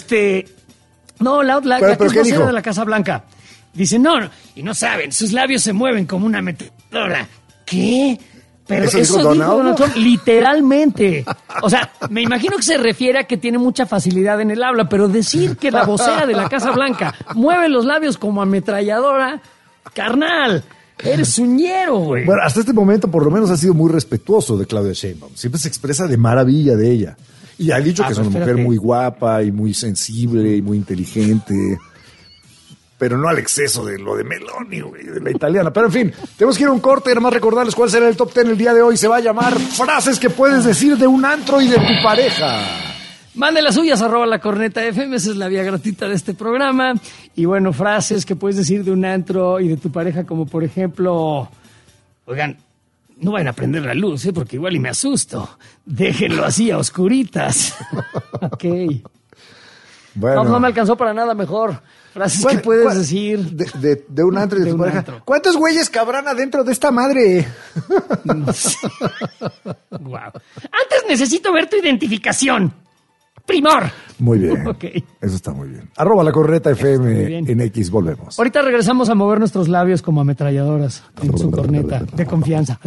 no, la que es vocera de la Casa Blanca. Dice, no, y no saben, sus labios se mueven como una ametralladora. ¿Qué? Pero eso dijo Donald Trump literalmente. O sea, me imagino que se refiere a que tiene mucha facilidad en el habla, pero decir que la vocera de la Casa Blanca mueve los labios como ametralladora, carnal, eres uñero, güey. Bueno, hasta este momento por lo menos ha sido muy respetuoso de Claudia Sheinbaum. Siempre se expresa de maravilla de ella. Y ha dicho que es una mujer muy guapa y muy sensible y muy inteligente. pero no al exceso de lo de Meloni, güey, de la italiana. Pero en fin, tenemos que ir a un corte, nada más recordarles cuál será el top 10 el día de hoy. Se va a llamar frases que puedes decir de un antro y de tu pareja. Mande las suyas, @lacorneta.fm, esa es la vía gratuita de este programa. Y bueno, frases que puedes decir de un antro y de tu pareja, como por ejemplo, oigan, no vayan a prender la luz, porque igual y me asusto. Déjenlo así a oscuritas. Ok. Bueno. No me alcanzó para nada mejor. Frases que puedes decir de un antro y de tu pareja. Antro. ¿Cuántos güeyes cabrán adentro de esta madre? No sé. Wow. Antes necesito ver tu identificación. Primor. Muy bien. Okay. Eso está muy bien. @lacorneta.fm en X, volvemos. Ahorita regresamos a mover nuestros labios como ametralladoras en su corneta de confianza.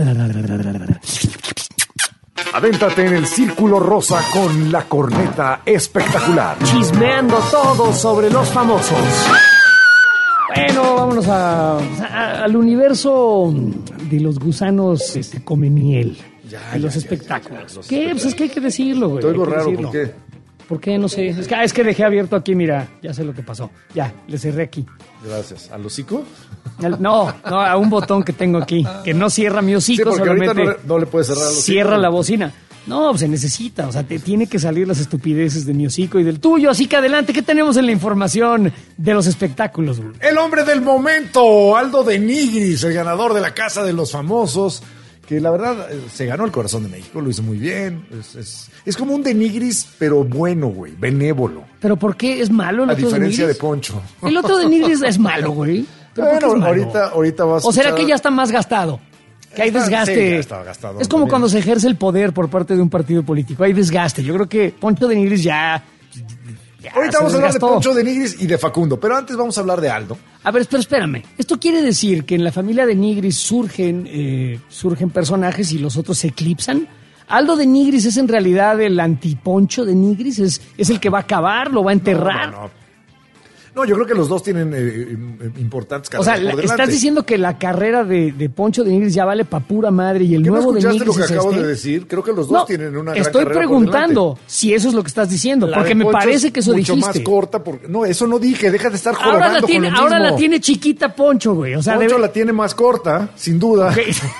Adéntrate en el círculo rosa con la corneta espectacular. Chismeando todo sobre los famosos. Bueno, vámonos al universo de los gusanos que comen miel. De los espectáculos. ¿Qué? Pues es que hay que decirlo, güey. Estoy algo raro, ¿por qué? ¿Por qué? No sé. Es que dejé abierto aquí, mira. Ya sé lo que pasó. Ya, le cerré aquí. Gracias. ¿Al hocico? No, a un botón que tengo aquí. Que no cierra mi hocico, sí, porque solamente ahorita no le puedes cerrar el hocico. Cierra la bocina. No, pues se necesita. O sea, te tiene que salir las estupideces de mi hocico y del tuyo. Así que adelante, ¿qué tenemos en la información de los espectáculos, güey? El hombre del momento, Aldo de Nigris, el ganador de la Casa de los Famosos, que la verdad se ganó el corazón de México, lo hizo muy bien. Es como un de Nigris, pero bueno, güey, benévolo. ¿Pero por qué es malo el otro de Nigris? A diferencia de Poncho. El otro de Nigris es malo, güey. Bueno, ahorita vas a ¿O será que ya está más gastado? Que hay desgaste. Sí, ya está gastado. Es como cuando se ejerce el poder por parte de un partido político. Hay desgaste. Yo creo que Poncho de Nigris ya ahorita vamos a hablar de Poncho de Nigris y de Facundo, pero antes vamos a hablar de Aldo. A ver, pero espérame. Esto quiere decir que en la familia de Nigris surgen personajes y los otros se eclipsan. Aldo de Nigris es en realidad el antiponcho de Nigris, es el que va a acabar, lo va a enterrar. No, yo creo que los dos tienen importantes carreras. O sea, por delante. Estás diciendo que la carrera de Poncho de Nigris ya vale pa' pura madre y el nuevo de Nigris ¿No escuchaste lo que acabo de decir? Creo que los dos tienen una gran carrera. Estoy preguntando si eso es lo que estás diciendo, porque me parece que eso dijiste. Mucho más corta. No, eso no dije. Deja de estar jorobando con lo mismo. Ahora la tiene chiquita Poncho, güey. O sea, Poncho la tiene más corta, sin duda.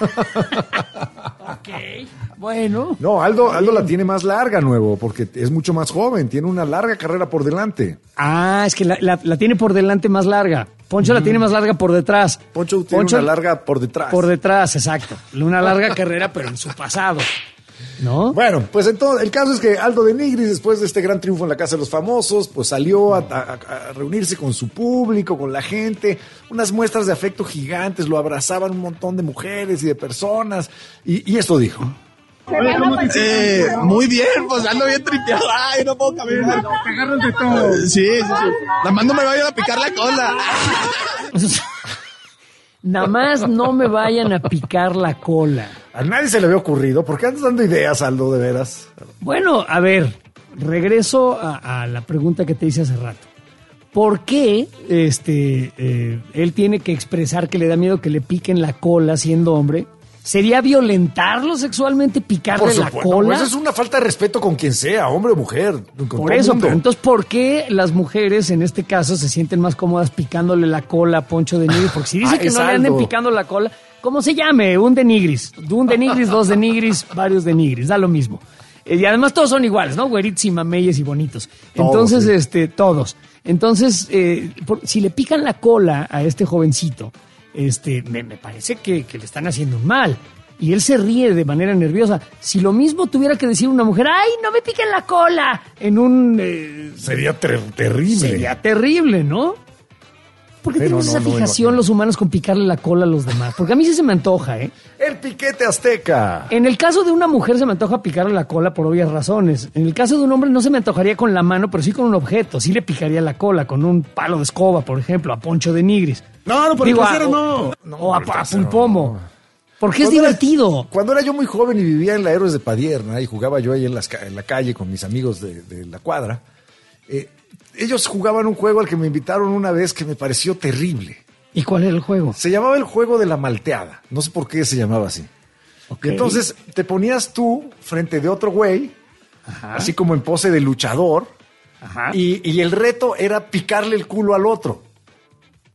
Ok. Bueno. No, Aldo la tiene más larga, nuevo, porque es mucho más joven. Tiene una larga carrera por delante. Ah, es que la tiene por delante más larga. Poncho la tiene más larga por detrás. Poncho tiene una larga por detrás. Por detrás, exacto. Una larga carrera, pero en su pasado. ¿No? Bueno, pues entonces, el caso es que Aldo de Nigris, después de este gran triunfo en la Casa de los Famosos, pues salió a reunirse con su público, con la gente, unas muestras de afecto gigantes, lo abrazaban un montón de mujeres y de personas, y esto dijo. Muy bien, pues ando bien tripeado. Ay, no puedo caminar. Te agarran de todo. Sí. Nada más no me vayan a picar la cola. Nada más no me vayan a picar la cola. A nadie se le había ocurrido. ¿Por qué andas dando ideas, Aldo, de veras? Bueno, a ver, regreso a la pregunta que te hice hace rato. ¿Por qué él tiene que expresar que le da miedo que le piquen la cola siendo hombre? ¿Sería violentarlo sexualmente, picarle la cola? No, eso es una falta de respeto con quien sea, hombre o mujer. Por eso, pero entonces, ¿por qué las mujeres en este caso se sienten más cómodas picándole la cola a Poncho de Nigris? Porque si dice que no le anden picando la cola, ¿cómo se llame? Un de Nigris, dos de Nigris, varios de Nigris, da lo mismo. Y además todos son iguales, ¿no? Güeritos y mameyes y bonitos. Entonces, todos. Entonces, si le pican la cola a este jovencito, me parece que le están haciendo un mal. Y él se ríe de manera nerviosa. Si lo mismo tuviera que decir una mujer, ¡ay, no me piquen la cola! En un... sería terrible. Sería terrible, ¿no? ¿Por qué tenemos esa fijación los humanos con picarle la cola a los demás? Porque a mí sí se me antoja, ¿eh? El piquete azteca. En el caso de una mujer se me antoja picarle la cola por obvias razones. En el caso de un hombre no se me antojaría con la mano, pero sí con un objeto. Sí le picaría la cola con un palo de escoba, por ejemplo, a Poncho de Nigris. No, por el trasero no. O a Pulpomo. Porque es divertido. Cuando era yo muy joven y vivía en la Héroes de Padierna y jugaba yo ahí en la calle con mis amigos de la cuadra, ellos jugaban un juego al que me invitaron una vez que me pareció terrible. ¿Y cuál era el juego? Se llamaba el juego de la malteada. No sé por qué se llamaba así. Okay. Y entonces te ponías tú frente de otro güey, así como en pose de luchador, y el reto era picarle el culo al otro.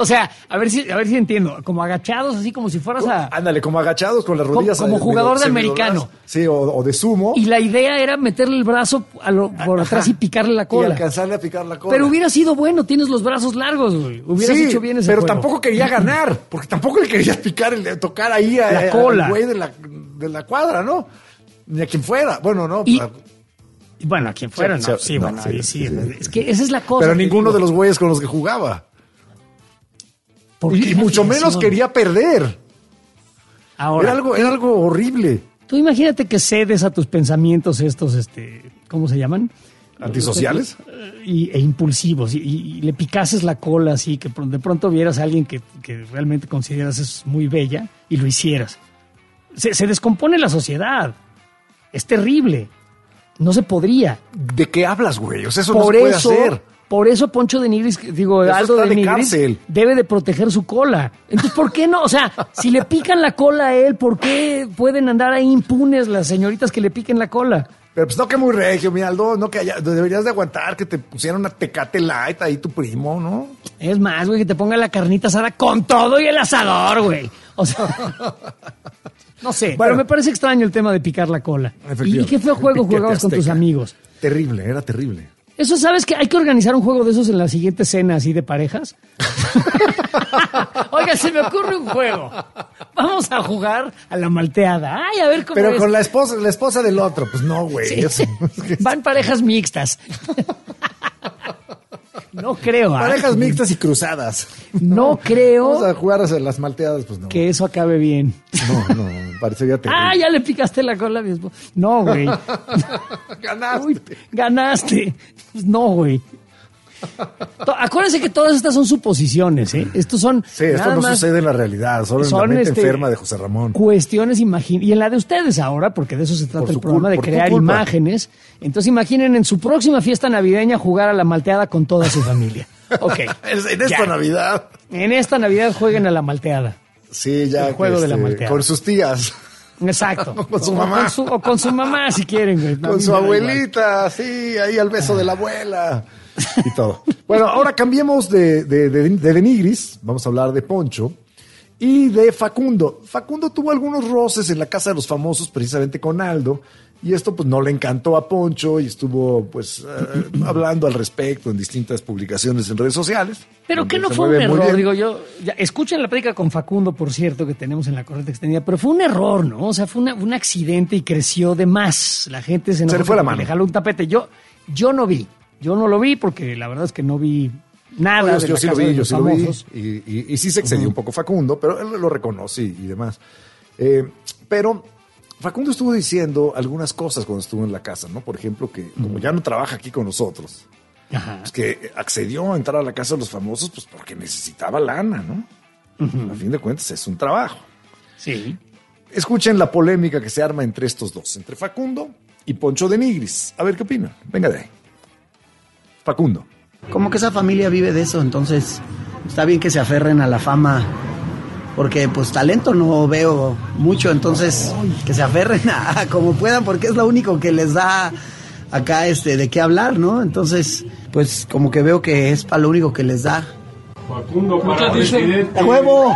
O sea, a ver si entiendo. Como agachados, así como si fueras a... Ándale, como agachados con las rodillas. Como jugador de americano. Sí, o de sumo. Y la idea era meterle el brazo por atrás y picarle la cola. Y alcanzarle a picar la cola. Pero hubiera sido bueno, tienes los brazos largos, güey. Hubieras hecho bien ese pero juego. tampoco quería ganar, porque tampoco le querías tocar ahí la cola. al güey de la cuadra, ¿no? Ni a quien fuera. Bueno, no. Bueno, a quien fuera, no. Sí, bueno, sí. Es que esa es la cosa. Pero ninguno de los güeyes con los que jugaba. Y mucho menos quería perder. Ahora, era algo horrible. Tú imagínate que cedes a tus pensamientos estos, ¿cómo se llaman? ¿Antisociales? E impulsivos. Y le picases la cola así, que de pronto vieras a alguien que realmente consideras es muy bella y lo hicieras. Se descompone la sociedad. Es terrible. No se podría. ¿De qué hablas, güey? O sea, eso no se puede hacer. Por eso Poncho de Nigris, Aldo de Nigris, debe de proteger su cola. Entonces, ¿por qué no? O sea, si le pican la cola a él, ¿por qué pueden andar ahí impunes las señoritas que le piquen la cola? Pero pues no, que muy regio, mi Aldo, no que deberías de aguantar que te pusieran una Tecate Light ahí tu primo, ¿no? Es más, güey, que te ponga la carnita asada con todo y el asador, güey. O sea, no sé, bueno, pero me parece extraño el tema de picar la cola. ¿Y qué feo juego jugabas con tus amigos? Terrible, era terrible. Eso, ¿sabes qué? Hay que organizar un juego de esos en la siguiente cena, así de parejas. Oiga, se me ocurre un juego. Vamos a jugar a la malteada. Ay, a ver cómo Pero es. Con la esposa del otro. Pues no, güey. Sí, sí. Van parejas mixtas. No creo. Parejas mixtas y cruzadas. No creo. Vamos a jugar a las malteadas, pues no. Que eso acabe bien. No, parecería terrible. Ah, ya le picaste la cola a mi esposa. No, güey. Ganaste. Uy, ganaste. No, güey. Acuérdense que todas estas son suposiciones, ¿eh? Estos son. Sí, esto no sucede en la realidad, solo en la mente enferma de José Ramón. Cuestiones imaginativas. Y en la de ustedes ahora, porque de eso se trata el programa, de crear imágenes. Entonces imaginen en su próxima fiesta navideña jugar a la malteada con toda su familia. Ok. En esta Navidad. En esta Navidad jueguen a la malteada. Sí, ya. El juego de la malteada. Con sus tías. Exacto. Con su mamá. O con su mamá, si quieren, güey. Con su abuelita, sí, ahí al beso de la abuela. Y todo. Bueno, ahora cambiemos de Nigris. Vamos a hablar de Poncho y de Facundo. Facundo tuvo algunos roces en la casa de los famosos, precisamente con Aldo. Y esto pues no le encantó a Poncho y estuvo pues hablando al respecto en distintas publicaciones en redes sociales. Pero que no fue un error, digo yo. Escuchen la plática con Facundo, por cierto, que tenemos en la corriente extendida, pero fue un error, ¿no? O sea, fue un accidente y creció de más. La gente se le fue la mano. Le jaló un tapete. Yo no vi. Yo no lo vi porque la verdad es que no vi nada. Yo sí lo vi, yo sí lo vi. Y sí se excedió un poco Facundo, pero él lo reconoce y demás. Pero Facundo estuvo diciendo algunas cosas cuando estuvo en la casa, ¿no? Por ejemplo, que como ya no trabaja aquí con nosotros, pues que accedió a entrar a la casa de los famosos pues porque necesitaba lana, ¿no? A fin de cuentas es un trabajo. Sí. Escuchen la polémica que se arma entre estos dos, entre Facundo y Poncho de Nigris. A ver qué opinan. Venga de ahí. Facundo. Como que esa familia vive de eso, entonces está bien que se aferren a la fama, porque pues talento no veo mucho, entonces que se aferren a como puedan, porque es lo único que les da acá de qué hablar, ¿no? Entonces, pues como que veo que es para lo único que les da. Facundo, para presidente. ¡A huevo!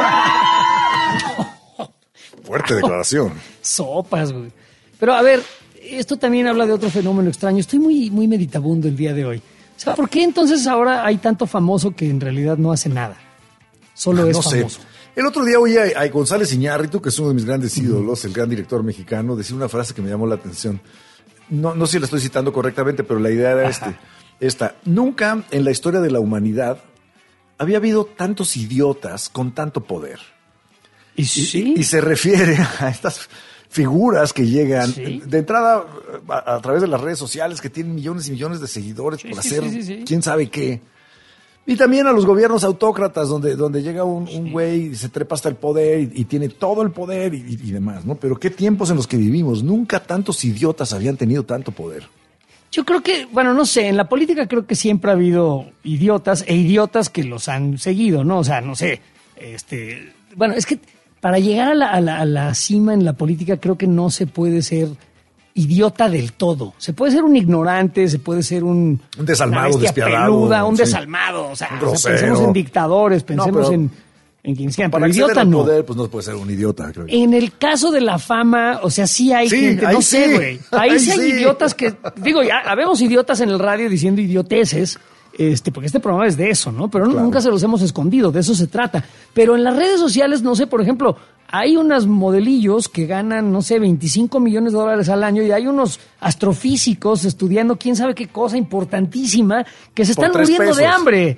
Fuerte declaración. Sopas, güey. Pero a ver, esto también habla de otro fenómeno extraño. Estoy muy meditabundo el día de hoy. O sea, ¿por qué entonces ahora hay tanto famoso que en realidad no hace nada? Solo es famoso. Sé. El otro día oí a González Iñárritu, que es uno de mis grandes ídolos, el gran director mexicano, decir una frase que me llamó la atención. No sé si la estoy citando correctamente, pero la idea era esta. Nunca en la historia de la humanidad había habido tantos idiotas con tanto poder. Y se refiere a estas figuras que llegan de entrada a través de las redes sociales, que tienen millones y millones de seguidores por hacer quién sabe qué. Y también a los gobiernos autócratas, donde llega un güey y se trepa hasta el poder y tiene todo el poder y demás, ¿no? Pero qué tiempos en los que vivimos. Nunca tantos idiotas habían tenido tanto poder. Yo creo que, bueno, no sé, en la política creo que siempre ha habido idiotas e idiotas que los han seguido, ¿no? O sea, no sé, bueno, es que para llegar a la cima en la política creo que no se puede ser idiota del todo. Se puede ser un ignorante, se puede ser un desalmado, despiadado. Peluda, un desalmado. O sea, pensemos en dictadores, pensemos en quien sea. Para pero idiota al no. poder, pues no puede ser un idiota, creo. En el caso de la fama, o sea, sí hay gente, no sé, güey. Ahí sí hay idiotas que, digo, ya habemos idiotas en el radio diciendo idioteces, porque este programa es de eso, ¿no? Pero nunca se los hemos escondido, de eso se trata. Pero en las redes sociales, no sé, por ejemplo, hay unos modelillos que ganan, no sé, $25 millones al año y hay unos astrofísicos estudiando quién sabe qué cosa importantísima que se están muriendo de hambre.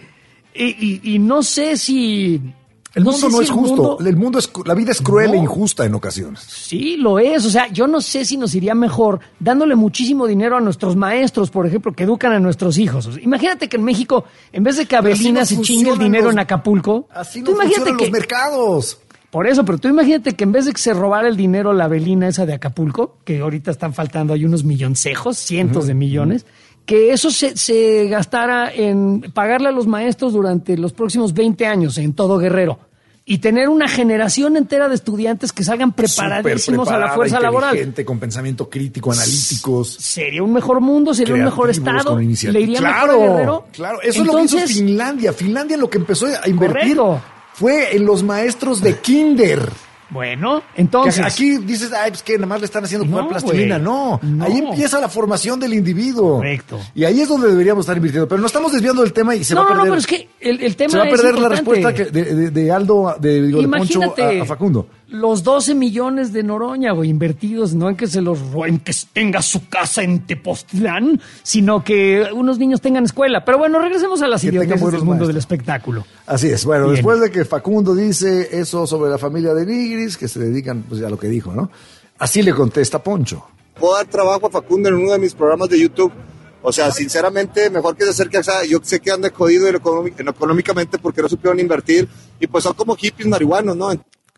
Y no sé si... El mundo no es justo. La vida es cruel e injusta en ocasiones. Sí, lo es. O sea, yo no sé si nos iría mejor dándole muchísimo dinero a nuestros maestros, por ejemplo, que educan a nuestros hijos. O sea, imagínate que en México, en vez de que Abelina se chingue el dinero en Acapulco, así no funcionan los mercados. Por eso, pero tú imagínate que en vez de que se robara el dinero la Abelina esa de Acapulco, que ahorita están faltando ahí unos milloncejos, cientos de millones, que eso se gastara en pagarle a los maestros durante los próximos 20 años en todo Guerrero y tener una generación entera de estudiantes que salgan preparadísimos a la fuerza laboral. Gente con pensamiento crítico, analíticos. Sería un mejor mundo, sería un mejor estado. Le iría mejor a Guerrero. Claro, eso es lo que hizo Finlandia. Finlandia lo que empezó a invertir fue en los maestros de kinder. Bueno, entonces... Aquí dices, pues que nada más le están haciendo jugar plastilina. No, ahí empieza la formación del individuo. Correcto. Y ahí es donde deberíamos estar invirtiendo. Pero no estamos desviando del tema y se va a perder... No, pero es que el tema es se va a perder la importante. respuesta de Aldo, de Poncho a Facundo. Los 12 millones de Noroña, güey, invertidos, no en que se los roben, que tenga su casa en Tepoztlán, sino que unos niños tengan escuela. Pero bueno, regresemos a las idioteces del mundo del espectáculo. Así es. Bueno, bien. Después de que Facundo dice eso sobre la familia de Nigris, que se dedican pues a lo que dijo, ¿no? Así le contesta Poncho. Puedo dar trabajo a Facundo en uno de mis programas de YouTube. O sea, sinceramente, mejor que se acerque a... Yo sé que anda jodido económicamente porque no supieron invertir. Y pues son como hippies marihuanos, ¿no?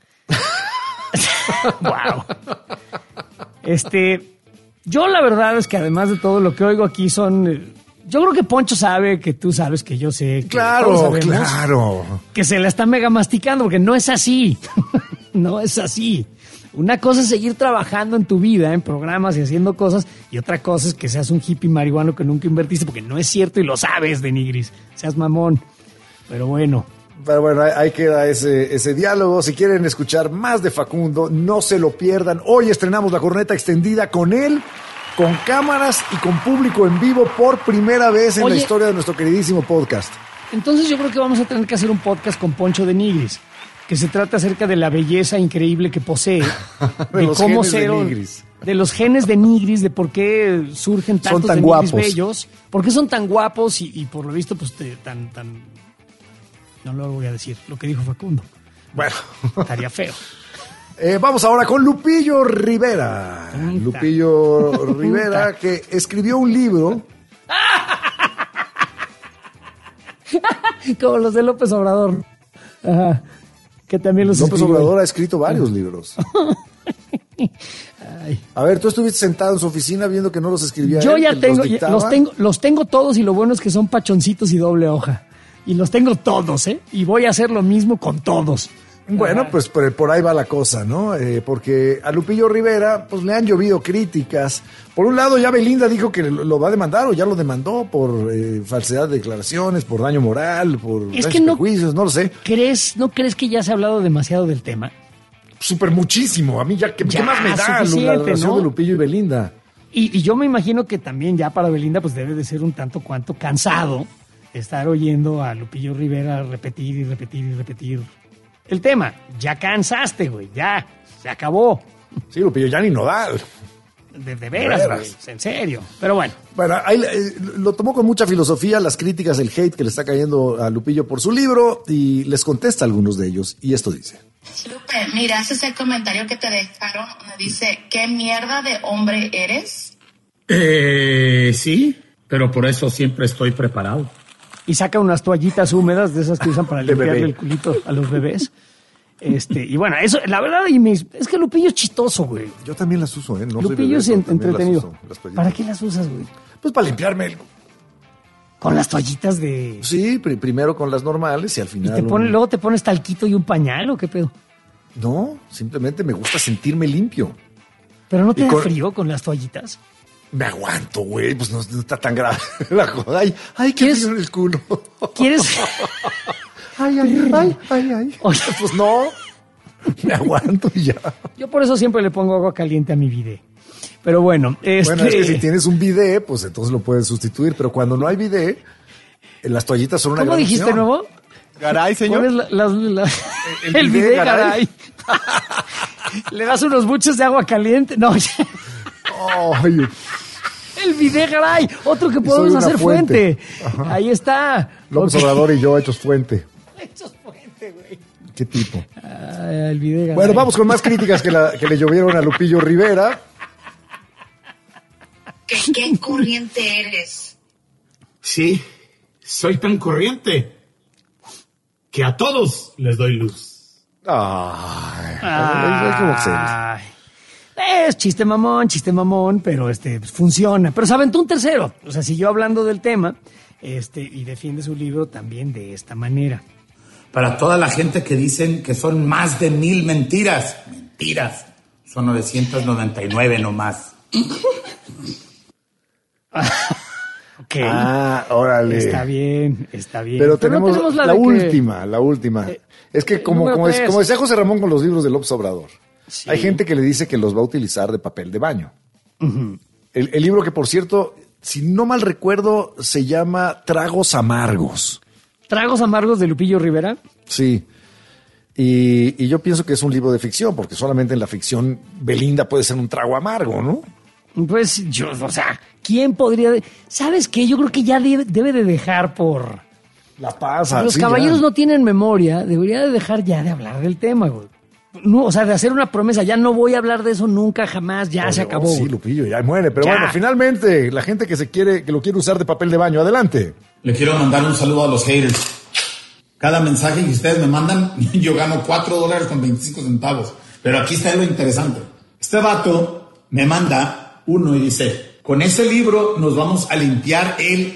Wow. Yo la verdad es que además de todo lo que oigo aquí son... Yo creo que Poncho sabe, que tú sabes, que yo sé. Que claro. Que se la está mega masticando, porque no es así. No es así. Una cosa es seguir trabajando en tu vida, en programas y haciendo cosas, y otra cosa es que seas un hippie marihuano que nunca invertiste, porque no es cierto y lo sabes, de Nigris. Seas mamón. Pero bueno, ahí queda ese diálogo. Si quieren escuchar más de Facundo, no se lo pierdan. Hoy estrenamos la corneta extendida con él, con cámaras y con público en vivo por primera vez en la historia de nuestro queridísimo podcast. Entonces yo creo que vamos a tener que hacer un podcast con Poncho de Nigris, que se trata acerca de la belleza increíble que posee, de cómo ser... De los genes de Nigris, de por qué surgen tantos de Nigris bellos, por qué son tan guapos y por lo visto pues tan... No lo voy a decir, lo que dijo Facundo. Bueno. Estaría feo. Vamos ahora con Lupillo Rivera. Lupillo Rivera, que escribió un libro. Como los de López Obrador. Ajá. Que también los López Obrador ha escrito varios libros. Ay. A ver, tú estuviste sentado en su oficina viendo que no los escribía Yo él, ya los tengo todos, y lo bueno es que son pachoncitos y doble hoja. Y los tengo todos, y voy a hacer lo mismo con todos. Bueno, pues por ahí va la cosa, ¿no? Porque a Lupillo Rivera pues le han llovido críticas. Por un lado, ya Belinda dijo que lo va a demandar o ya lo demandó por falsedad de declaraciones, por daño moral, por prejuicios, no lo sé. ¿No crees que ya se ha hablado demasiado del tema? Súper muchísimo. A mí ¿qué más me da la relación de Lupillo y Belinda? Y yo me imagino que también ya para Belinda pues debe de ser un tanto cuanto cansado estar oyendo a Lupillo Rivera repetir y repetir y repetir el tema. Ya cansaste, güey, ya, se acabó. Sí, Lupillo, ya ni Nodal. De veras, güey, en serio. Pero bueno. Bueno, ahí, lo tomó con mucha filosofía, las críticas, el hate que le está cayendo a Lupillo por su libro, y les contesta a algunos de ellos, y esto dice. Lupe, mira, ese es el comentario que te dejaron, donde dice, ¿qué mierda de hombre eres? Sí, pero por eso siempre estoy preparado. Y saca unas toallitas húmedas de esas que usan para limpiarle el culito a los bebés. Y bueno, eso, la verdad, es que Lupillo es chistoso, güey. Yo también las uso, ¿eh? No Lupillo es entretenido. ¿Para qué las usas, güey? Pues para limpiarme. ¿Con las toallitas de...? Sí, primero con las normales y al final... Luego te pones talquito y un pañal, ¿o qué pedo? No, simplemente me gusta sentirme limpio. ¿Pero no te da frío con las toallitas? Me aguanto, güey, pues no está tan grave la joda. Ay, qué frío en el culo. ¿Quieres? Ay. Oye, pues no, me aguanto y ya. Yo por eso siempre le pongo agua caliente a mi bidet. Pero bueno, Bueno, es que si tienes un bidet, pues entonces lo puedes sustituir. Pero cuando no hay bidet, las toallitas son una gran opción. ¿Cómo dijiste, nuevo? Garay, señor. El bidet Garay. Le das unos buches de agua caliente. No. Ay. El bidet Garay. Otro que podemos hacer fuente. Ahí está. López Obrador y yo hechos fuente. Hechos fuente, güey. ¿Qué tipo? El bidet Garay. Bueno, vamos con más críticas que le llovieron a Lupillo Rivera. ¿Qué corriente eres? Sí, soy tan corriente que a todos les doy luz. Es chiste mamón, pero funciona. Pero se aventó un tercero. O sea, siguió hablando del tema y defiende su libro también de esta manera. Para toda la gente que dicen que son más de 1000 mentiras. Mentiras. Son 999 nomás. Ok. Órale. Está bien. Pero tenemos la última. Es que como decía José Ramón con los libros de López Obrador, sí. Hay gente que le dice que los va a utilizar de papel de baño. Uh-huh. El libro que, por cierto, si no mal recuerdo, se llama Tragos Amargos. ¿Tragos Amargos de Lupillo Rivera? Sí. Y yo pienso que es un libro de ficción, porque solamente en la ficción Belinda puede ser un trago amargo, ¿no? Pues ¿quién podría? ¿Sabes qué? Yo creo que ya debe de dejar por... La paz. Los caballeros no tienen memoria, debería de dejar ya de hablar del tema, güey. No, de hacer una promesa, ya no voy a hablar de eso nunca, jamás, ya se acabó. Sí, Lupillo, ya muere. Pero bueno, finalmente, la gente que lo quiere usar de papel de baño, adelante. Le quiero mandar un saludo a los haters. Cada mensaje que ustedes me mandan, yo gano $4.25. Pero aquí está lo interesante. Este vato me manda uno y dice, con ese libro nos vamos a limpiar el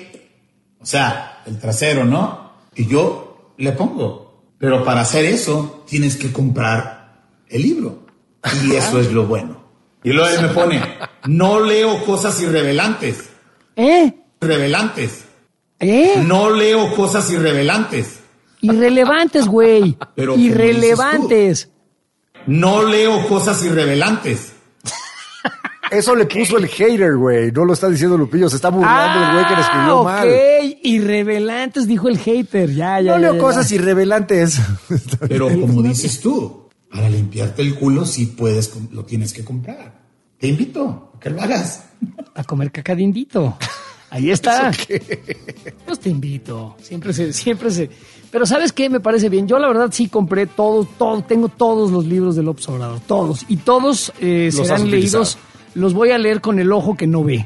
trasero, ¿no? Y yo le pongo, pero para hacer eso tienes que comprar el libro. Y eso es lo bueno. Y luego él me pone, no leo cosas irrelevantes. Irrelevantes. No leo cosas irrelevantes. Irrelevantes, güey. Irrelevantes. No leo cosas irrelevantes. Eso le puso el hater, güey. No lo está diciendo Lupillo. Se está burlando del güey que le escribió mal. Irrevelantes, dijo el hater. No leo cosas irrevelantes. Pero como dices tú, para limpiarte el culo sí puedes, lo tienes que comprar. Te invito a que lo hagas. A comer caca de indito. Ahí está. Pues te invito. Siempre se. Pero ¿sabes qué? Me parece bien. Yo la verdad sí compré todo. Tengo todos los libros de López Obrador. Todos. Y todos serán leídos. Los voy a leer con el ojo que no ve.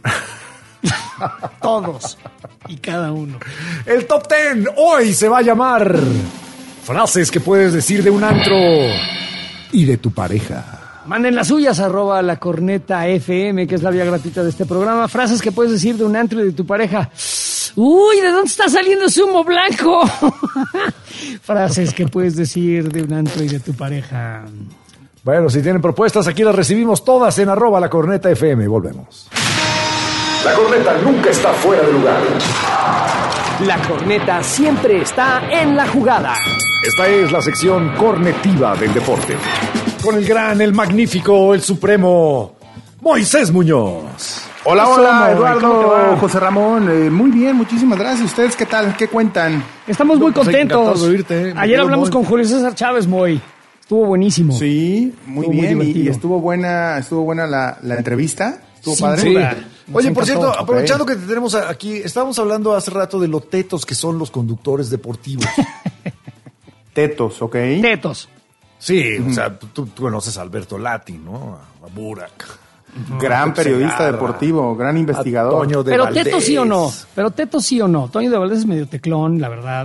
Todos. Y cada uno. El Top 10 hoy se va a llamar frases que puedes decir de un antro y de tu pareja. Manden las suyas, @lacornetafm, que es la vía gratuita de este programa. Frases que puedes decir de un antro y de tu pareja. Uy, ¿de dónde está saliendo ese humo blanco? Frases que puedes decir de un antro y de tu pareja. Bueno, si tienen propuestas, aquí las recibimos todas en @lacornetafm. Volvemos. La corneta nunca está fuera de lugar. La corneta siempre está en la jugada. Esta es la sección cornetiva del deporte. Con el gran, el magnífico, el supremo, Moisés Muñoz. Hola, Eduardo. ¿Cómo te va? José Ramón, muy bien, muchísimas gracias. ¿Ustedes qué tal? ¿Qué cuentan? Estamos muy contentos. De oírte. Ayer hablamos con Julio César Chávez, Moy. Estuvo buenísimo. Sí, muy bien. Y estuvo buena la entrevista. Estuvo padre. Sí. Oye, por cierto, aprovechando que te tenemos aquí, estábamos hablando hace rato de lo tetos que son los conductores deportivos. Tetos, ¿ok? Tetos. Sí, o sea, tú conoces a Alberto Lati, ¿no? A Burak. Gran periodista deportivo, gran investigador. Toño de Pero Valdés. Teto sí o no. Toño de Valdés es medio teclón, la verdad.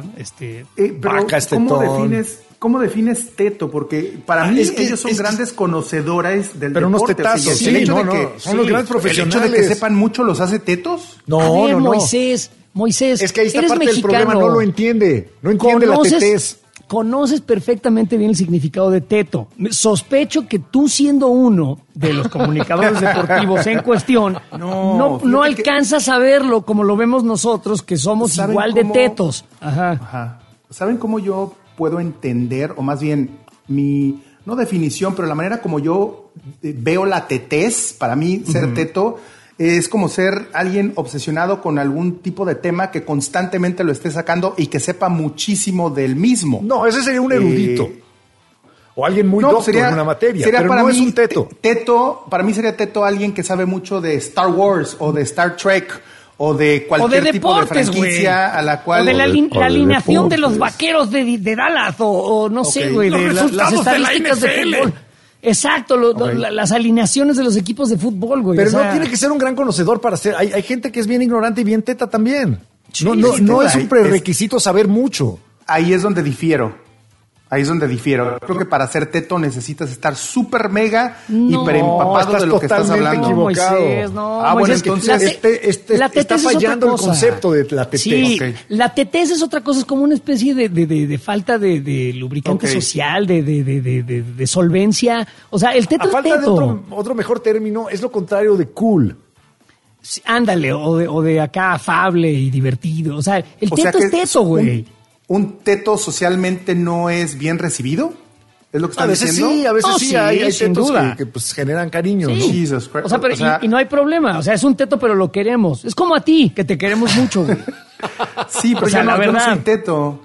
Pero ¿cómo defines teto? Porque para mí ellos son grandes conocedores del pero deporte. Pero unos tetazos, el hecho de que son los grandes profesionales. El hecho de que sepan mucho los hace tetos. No. Moisés. Es que ahí está eres parte mexicano. del problema, no lo entiende. No entiende la tetez. conoces perfectamente bien el significado de teto. Sospecho que tú, siendo uno de los comunicadores deportivos en cuestión, no alcanzas a verlo como lo vemos nosotros, que somos igual de tetos. Ajá. ¿Saben cómo yo puedo entender, o más bien mi, no definición, pero la manera como yo veo la tetez? Para mí, ser teto es como ser alguien obsesionado con algún tipo de tema que constantemente lo esté sacando y que sepa muchísimo del mismo. No, ese sería un erudito. O alguien muy doctor en una materia, pero para no mí, es un teto. Para mí sería teto alguien que sabe mucho de Star Wars o de Star Trek o de cualquier tipo de franquicia a la cual... O de la alineación de los vaqueros de Dallas o no sé, güey, de las estadísticas de fútbol. Exacto, las alineaciones de los equipos de fútbol, güey. Pero no tiene que ser un gran conocedor para ser... Hay gente que es bien ignorante y bien teta también. No es un prerequisito saber mucho. Ahí es donde difiero. Creo que para ser teto necesitas estar súper mega hiperempapado de lo que estás hablando. Equivocado. Moisés, bueno, entonces la está fallando el concepto de la tetez. Sí, la tetez es otra cosa, es como una especie de falta de lubricante social, de solvencia. O sea, el teto es falta teto. de otro mejor término, es lo contrario de cool. Sí, ándale, o de acá afable y divertido. O sea, el teto es teto, güey. ¿Un teto socialmente no es bien recibido? ¿Es lo que están diciendo? A veces sí, hay sin tetos duda. que pues generan cariño, Sí. ¿no? Jesus Christ. O sea, pero y no hay problema. O sea, es un teto, pero lo queremos. Es como a ti, que te queremos mucho, güey. Sí, pero O sea, yo la no verdad. soy teto.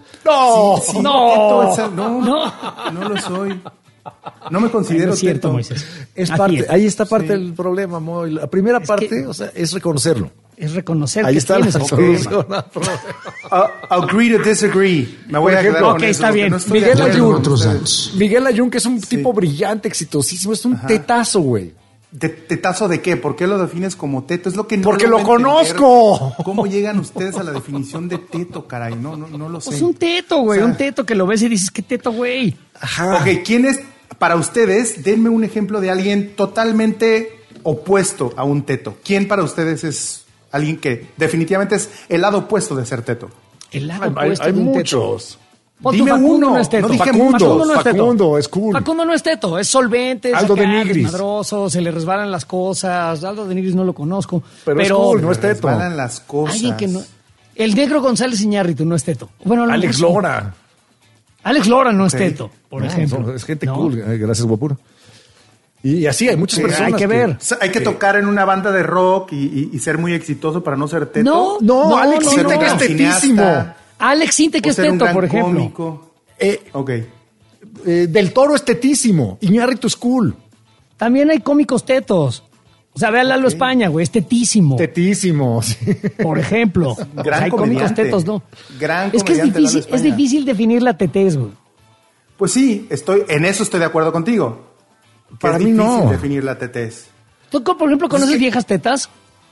No lo soy. No me considero No es cierto, teto. Moisés. Ahí está parte del problema, Moy. La primera parte, es reconocerlo. Es reconocer Ahí que está tienes la el problema. solución. Agree to disagree. Me voy a quedar con eso. está porque bien. no estoy de acuerdo. Miguel Ayun, que es un tipo brillante, exitosísimo, es un tetazo, güey. ¿Tetazo de qué? ¿Por qué lo defines como teto? Es lo que no Porque lo logro entender. conozco. ¿Cómo llegan ustedes a la definición de teto, caray? No lo sé. Pues un teto, güey. O sea, un teto que lo ves y dices, ¿qué teto, güey? Ajá. Ok, ¿quién es, para ustedes, denme un ejemplo de alguien totalmente opuesto a un teto? ¿Quién para ustedes es alguien que definitivamente es el lado opuesto de ser teto? El lado opuesto Hay de un muchos. teto. Dime Facundo uno. No es teto. No dije Facundo muchos. no es teto. Facundo es cool. Facundo no es teto, es solvente, es Aldo acá, de Nigris. desmadroso, se le resbalan las cosas. Aldo de Nigris no lo conozco. Pero es cool, no es teto. Resbalan las cosas. Alguien que no... El negro González Iñárritu no es teto. Bueno, Alex no, Lora. Alex Lora no es Ok. teto, por ejemplo. Es gente ¿no? cool. Gracias, guapura. Y así hay muchas personas. Hay que ver. O sea, hay que tocar en una banda de rock y ser muy exitoso para no ser teto. No, Alex siente que es tetísimo. Alex Sintek es teto, por ejemplo. Cómico. Ok. Del Toro es tetísimo. Iñárritu es cool. También hay cómicos tetos. O sea, ve a Lalo España, güey, es tetísimo. Tetísimo, sí. Por ejemplo. Gran hay cómicos comediante. tetos, ¿no? Gran Es que comediante, Lalo es difícil definir la tetez, güey. Pues sí, en eso estoy de acuerdo contigo. Que Para es mí difícil no. definir la tetez. ¿Tú, por ejemplo, conoces viejas tetas?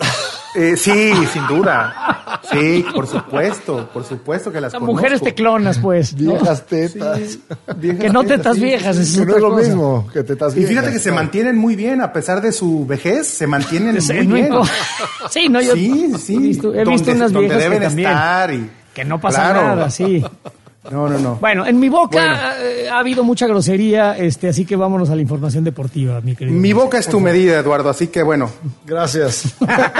Sí, sin duda. Sí, por supuesto que las conozco. Mujeres teclonas, pues. ¿no? Viejas tetas. Viejas Que no tetas, tetas sí, viejas, sí, es Que no otra es lo cosa. mismo que tetas Y viejas. fíjate que se mantienen muy bien, a pesar de su vejez, se mantienen Sí, muy no bien. importa. Sí, no, yo Sí. he visto unas donde viejas que deben también, estar y que no pasa Claro. nada, sí. No. Bueno, en mi boca ha habido mucha grosería, así que vámonos a la información deportiva, mi querido. Mi boca es tu medida, Eduardo, así que bueno. Gracias.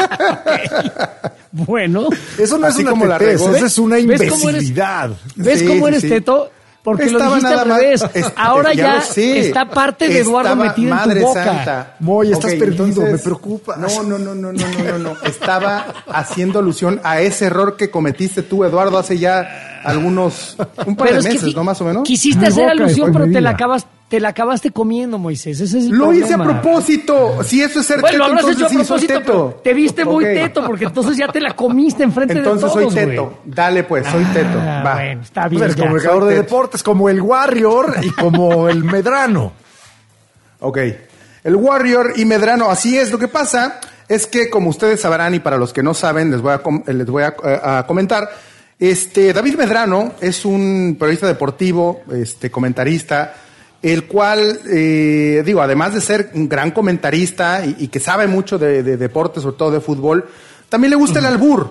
Bueno, Eso no Así es como una la tetez, regó. eso es una ¿Ves cómo eres? imbecilidad. ¿ves Sí, cómo sí, eres sí. teto? Porque lo Estaba dijiste nada al más- revés. Ahora ya ya lo sé. está parte de Eduardo Estaba metida en tu Madre boca. Santa. Moy, estás Ok, perdido, entonces- me preocupa. No. Estaba haciendo alusión a ese error que cometiste tú, Eduardo, hace ya un par de es que meses, ¿no? Más o menos. Quisiste Mi hacer boca alusión, fue pero te medida. la acabaste comiendo, Moisés. Ese es el Lo problema. hice a propósito. Si eso es ser Bueno, teto, lo habrás hecho a entonces sí soy propósito, pero teto. te viste muy Ok. teto, porque entonces ya te la comiste enfrente Entonces de todos, soy güey. teto. Dale pues, soy teto. Va. Bueno, está Pues bien. eres ya. comunicador de teto. deportes como el Warrior y como el Medrano. Ok. El Warrior y Medrano, así es. Lo que pasa es que, como ustedes sabrán, y para los que no saben, les voy a comentar. David Medrano es un periodista deportivo, comentarista, el cual, además de ser un gran comentarista y que sabe mucho de deportes, sobre todo de fútbol, también le gusta el albur.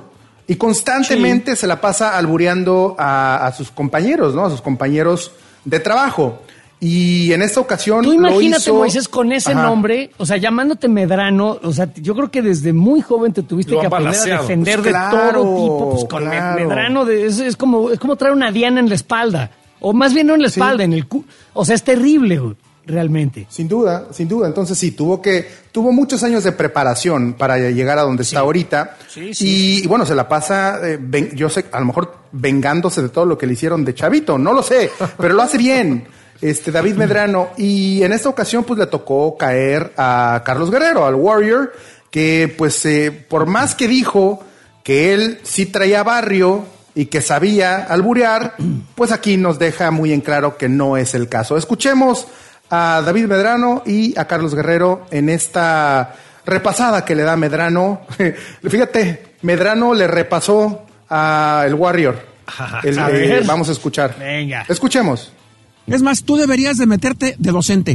Y constantemente se la pasa albureando a sus compañeros, ¿no? A sus compañeros de trabajo. Y en esta ocasión tú imagínate, lo hizo... Moisés, con ese nombre, o sea, llamándote Medrano, o sea, yo creo que desde muy joven te tuviste que aprender a defender pues claro, de todo tipo, pues con Medrano es como traer una diana en la espalda, o más bien no en la espalda, en el o sea, es terrible, güey. Realmente. Sin duda. Entonces sí, tuvo muchos años de preparación para llegar a donde está ahorita. Y bueno, se la pasa, yo sé, a lo mejor vengándose de todo lo que le hicieron de chavito, no lo sé, pero lo hace bien. David Medrano. Y en esta ocasión, pues le tocó caer a Carlos Guerrero, al Warrior, que pues por más que dijo que él sí traía barrio y que sabía alburear, pues aquí nos deja muy en claro que no es el caso. Escuchemos a David Medrano y a Carlos Guerrero en esta repasada que le da Medrano. Fíjate, Medrano le repasó a el Warrior. Vamos a escuchar. Venga. Escuchemos. Es más, tú deberías de meterte de docente.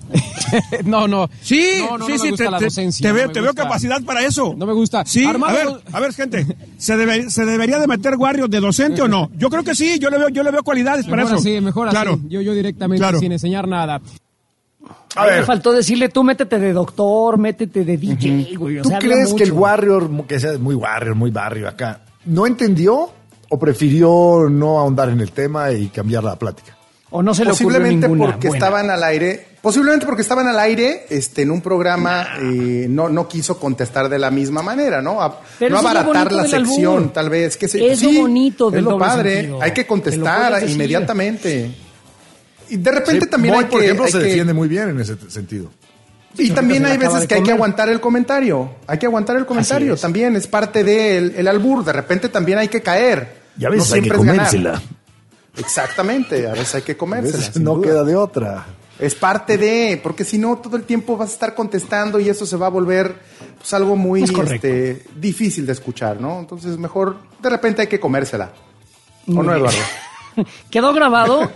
No. Sí, te veo capacidad para eso. No me gusta. Sí, Armando... a ver, gente, ¿se debería de meter Warrior de docente o no? Yo creo que sí, yo le veo cualidades para eso. Mejor claro. así, yo directamente sin enseñar nada. A ver, me faltó decirle, tú métete de doctor, métete de DJ, güey. ¿Tú crees que el Warrior, que sea muy Warrior, muy barrio acá, no entendió o prefirió no ahondar en el tema y cambiar la plática? O no se le ocurrió ninguna porque estaban al aire. Posiblemente porque estaban al aire en un programa, no quiso contestar de la misma manera, ¿no? No abaratar la sección, tal vez. Es lo bonito del doble padre. Sentido. Hay que contestar inmediatamente. Y de repente también Moy, por ejemplo, se defiende muy bien en ese sentido. Y también hay veces que hay que aguantar el comentario. También es parte del albur. De repente también hay que caer. Y a veces hay que comérsela. Exactamente, a veces hay que comérsela. No queda de otra. Es parte de, porque si no, todo el tiempo vas a estar contestando y eso se va a volver pues algo muy difícil de escuchar, ¿no? Entonces, mejor, de repente hay que comérsela. ¿O no, Eduardo? ¿Quedó grabado?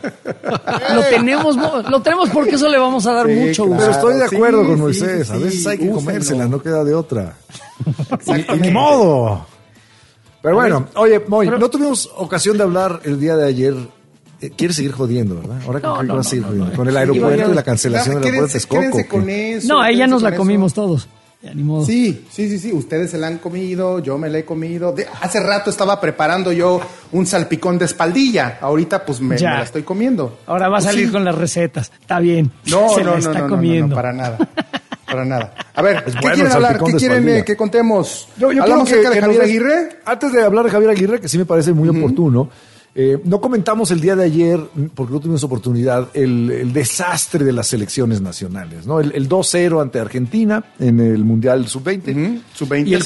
Lo tenemos porque eso le vamos a dar mucho uso. Pero estoy de acuerdo con Moisés. A veces hay que comérsela, no queda de otra. Y ni modo. Pero bueno, oye, Moy, no tuvimos ocasión de hablar el día de ayer. Quieres seguir jodiendo, ¿verdad? Ahora vas a seguir jodiendo. Con el aeropuerto y la cancelación del aeropuerto de Texcoco. Con eso, no, ahí ya nos la comimos todos. Ya, ni modo. Sí. Ustedes se la han comido, yo me la he comido. Hace rato estaba preparando yo un salpicón de espaldilla. Ahorita pues me la estoy comiendo. Ahora va a salir con las recetas. Está bien. No, para nada. Para nada. A ver, ¿qué quieren hablar? ¿Qué quieren que contemos? Yo creo que de Javier Aguirre. Antes de hablar de Javier Aguirre, que sí me parece muy oportuno, no comentamos el día de ayer, porque no tuvimos oportunidad, el desastre de las selecciones nacionales, ¿no? El 2-0 ante Argentina en el Mundial Sub-20. Sub-20, y el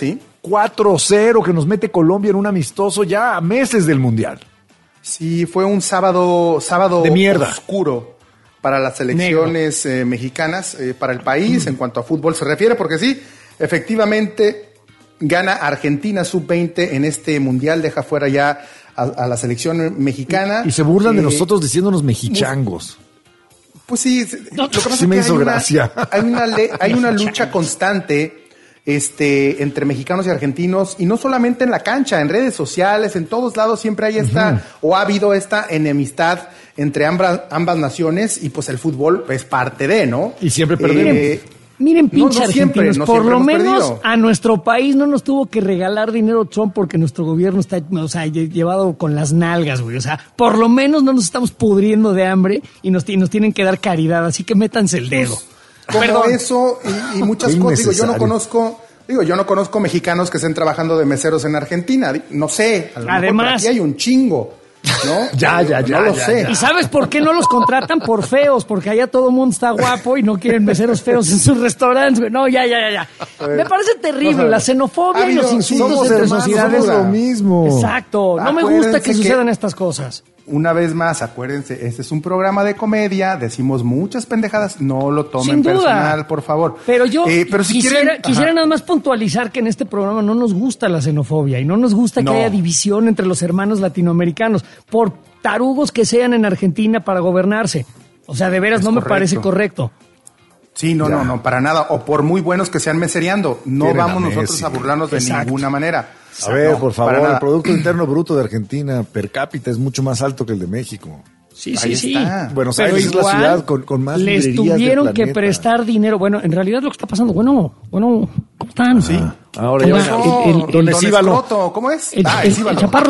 4-0 que nos mete Colombia en un amistoso ya a meses del Mundial. Sí, fue un sábado de mierda. Oscuro para las selecciones mexicanas, para el país, en cuanto a fútbol se refiere, porque sí, efectivamente gana Argentina Sub-20 en este Mundial, deja fuera ya a la selección mexicana. Y se burlan de nosotros diciéndonos mexichangos. Pues sí, lo que pasa sí me hizo gracia. Hay una lucha constante entre mexicanos y argentinos, y no solamente en la cancha, en redes sociales, en todos lados siempre hay o ha habido esta enemistad entre ambas naciones, y pues el fútbol es parte de, ¿no? Y siempre perdemos. Miren, pinche argentinos, por lo menos a nuestro país no nos tuvo que regalar dinero Trump porque nuestro gobierno está, llevado con las nalgas, güey. O sea, por lo menos no nos estamos pudriendo de hambre y nos tienen que dar caridad, así que métanse el dedo. Como eso y muchas cosas. Yo no conozco mexicanos que estén trabajando de meseros en Argentina. No sé, a lo mejor aquí hay un chingo. ¿No? Ya. No lo sé. ¿Y sabes por qué no los contratan? Por feos, porque allá todo el mundo está guapo y no quieren meseros feos en sus restaurantes, güey. No, ya. Me parece terrible la xenofobia y los insultos entre sociedades. Somos lo mismo. Exacto. No me gusta que sucedan estas cosas. Una vez más, acuérdense, este es un programa de comedia, decimos muchas pendejadas, no lo tomen personal, por favor. Pero yo quisiera nada más puntualizar que en este programa no nos gusta la xenofobia y no nos gusta que haya división entre los hermanos latinoamericanos, por tarugos que sean en Argentina para gobernarse. O sea, de veras no me parece correcto. Sí, no, para nada. O por muy buenos que sean mesereando. No Tienen vamos a Messi. nosotros a burlarnos de ninguna manera. A ver, No, por para favor, nada. el Producto Interno Bruto de Argentina per cápita es mucho más alto que el de México. Sí, Ahí sí, está. sí. Buenos Pero Aires es la igual ciudad con más les librerías tuvieron del que planeta. prestar dinero. Bueno, en realidad lo que está pasando, bueno, ¿cómo están? Sí. Ahora Oiga, ya Don Escíbalo. Escroto, ¿cómo es? El Escíbalo. chaparro,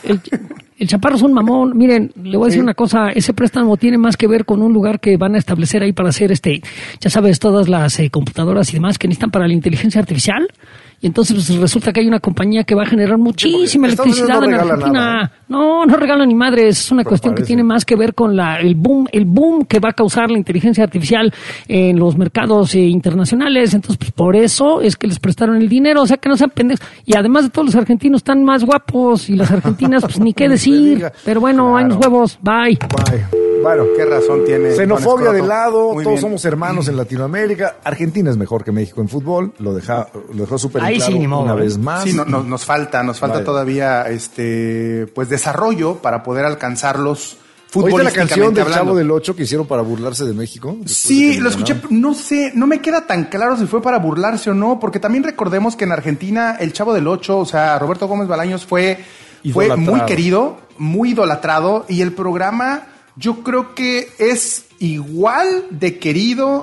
el chaparro es un mamón. Miren, le voy a decir una cosa. Ese préstamo tiene más que ver con un lugar que van a establecer ahí para hacer ya sabes, todas las computadoras y demás que necesitan para la inteligencia artificial. Y entonces pues, resulta que hay una compañía que va a generar muchísima Estados Unidos electricidad no en regala Argentina. nada, ¿eh? No regala ni madres. Es una cuestión que tiene más que ver con el boom que va a causar la inteligencia artificial en los mercados internacionales. Entonces, pues por eso es que les prestaron el dinero. O sea, que no sean pendejos. Y además de todos los argentinos están más guapos y las argentinas, pues ni qué decir. Pero bueno, hay unos huevos. Bye. Bueno, qué razón tiene. Xenofobia Don de Escroto. lado, Muy todos bien. somos hermanos en Latinoamérica. Argentina es mejor que México en fútbol, lo dejó súper Ahí claro sí, ni modo, una ¿eh? vez más. Sí, nos falta Vaya. todavía pues desarrollo para poder alcanzarlos ¿Oíste la futbolísticamente canción del hablando. Chavo del Ocho que hicieron para burlarse de México? Después de Sí, que lo ganaron. escuché, no sé, no me queda tan claro si fue para burlarse o no, porque también recordemos que en Argentina el Chavo del Ocho, o sea, Roberto Gómez Bolaños fue Idolatrado. muy querido, muy idolatrado, y el programa yo creo que es igual de querido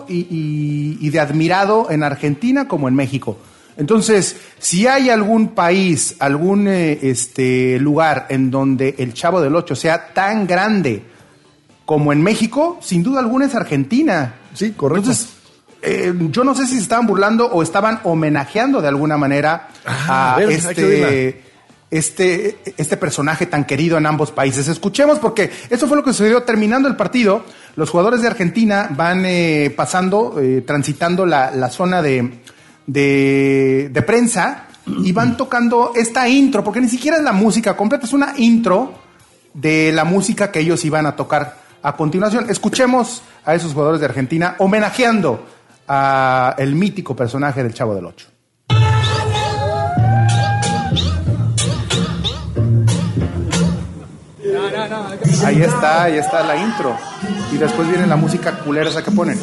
y de admirado en Argentina como en México. Entonces, si hay algún país, algún lugar en donde el Chavo del Ocho sea tan grande como en México, sin duda alguna es Argentina. Sí, correcto. Entonces, yo no sé si se estaban burlando o estaban homenajeando de alguna manera a ver, hay que oírla. este personaje tan querido en ambos países. Escuchemos, porque eso fue lo que sucedió terminando el partido. Los jugadores de Argentina van transitando la zona de prensa y van tocando esta intro, porque ni siquiera es la música completa, es una intro de la música que ellos iban a tocar a continuación. Escuchemos a esos jugadores de Argentina homenajeando a el mítico personaje del Chavo del Ocho. Ahí está la intro. Y después viene la música culera esa que ponen.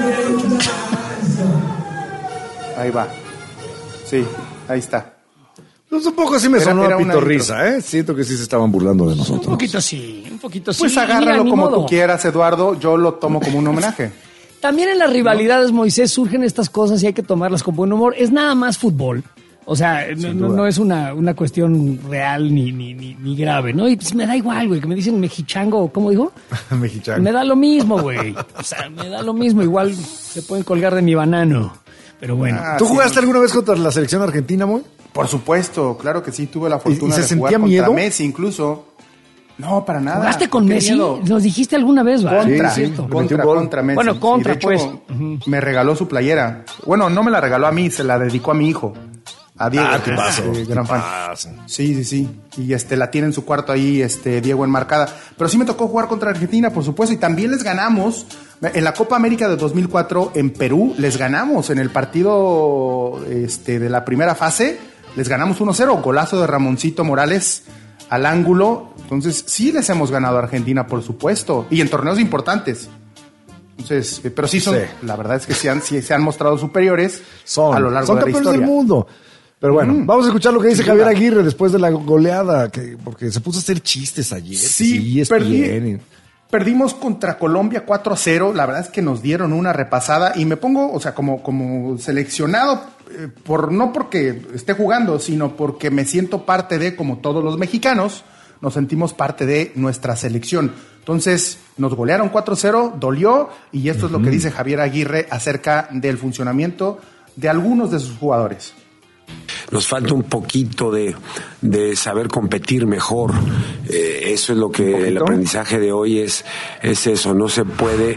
Ahí va. Sí, ahí está. Pues un poco así me Era- sonó era a una pitorrisa, ¿eh? Siento que sí se estaban burlando de nosotros. Un poquito sí. Pues Mira, agárralo ni como modo. tú quieras, Eduardo. Yo lo tomo como un homenaje. También en las rivalidades, Moisés, surgen estas cosas y hay que tomarlas con buen humor. Es nada más fútbol. O sea, no es una cuestión real ni grave, ¿no? Y pues me da igual, güey, que me dicen mexichango, ¿cómo dijo? Mexicano. Me da lo mismo, güey. O sea, me da lo mismo. Igual se pueden colgar de mi banano. Pero bueno. ¿Tú jugaste alguna vez contra la selección argentina, Moy? Por supuesto, claro que sí. Tuve la fortuna se de sentía jugar contra miedo? Messi incluso. No, para nada. ¿Jugaste con Qué Messi? miedo. Nos dijiste alguna vez, ¿va? Contra, Sí, ¿cierto? le metió un gol. contra Messi. Bueno, contra, Sí, de pues. hecho, me regaló su playera. Bueno, no me la regaló a mí, se la dedicó a mi hijo. A Diego, Ah, que es, tipazo, gran fan. tipazo. Sí. Y la tiene en su cuarto ahí, Diego enmarcada. Pero sí me tocó jugar contra Argentina, por supuesto. Y también les ganamos en la Copa América de 2004 en Perú. Les ganamos en el partido de la primera fase. Les ganamos 1-0. Golazo de Ramoncito Morales al ángulo. Entonces, sí les hemos ganado a Argentina, por supuesto. Y en torneos importantes. Entonces, pero sí son, la verdad es que sí se han mostrado superiores a lo largo son de la campeones historia. del mundo. Pero bueno, vamos a escuchar lo que dice Sin Javier duda. Aguirre después de la goleada, porque se puso a hacer chistes ayer. Sí, ESPN. perdimos contra Colombia 4-0. La verdad es que nos dieron una repasada y me pongo, o sea, como seleccionado, no porque esté jugando, sino porque me siento parte de, como todos los mexicanos, nos sentimos parte de nuestra selección. Entonces, nos golearon 4-0, dolió, y esto es lo que dice Javier Aguirre acerca del funcionamiento de algunos de sus jugadores. Nos falta un poquito de saber competir mejor. Eso es lo que el aprendizaje de hoy es eso. No se puede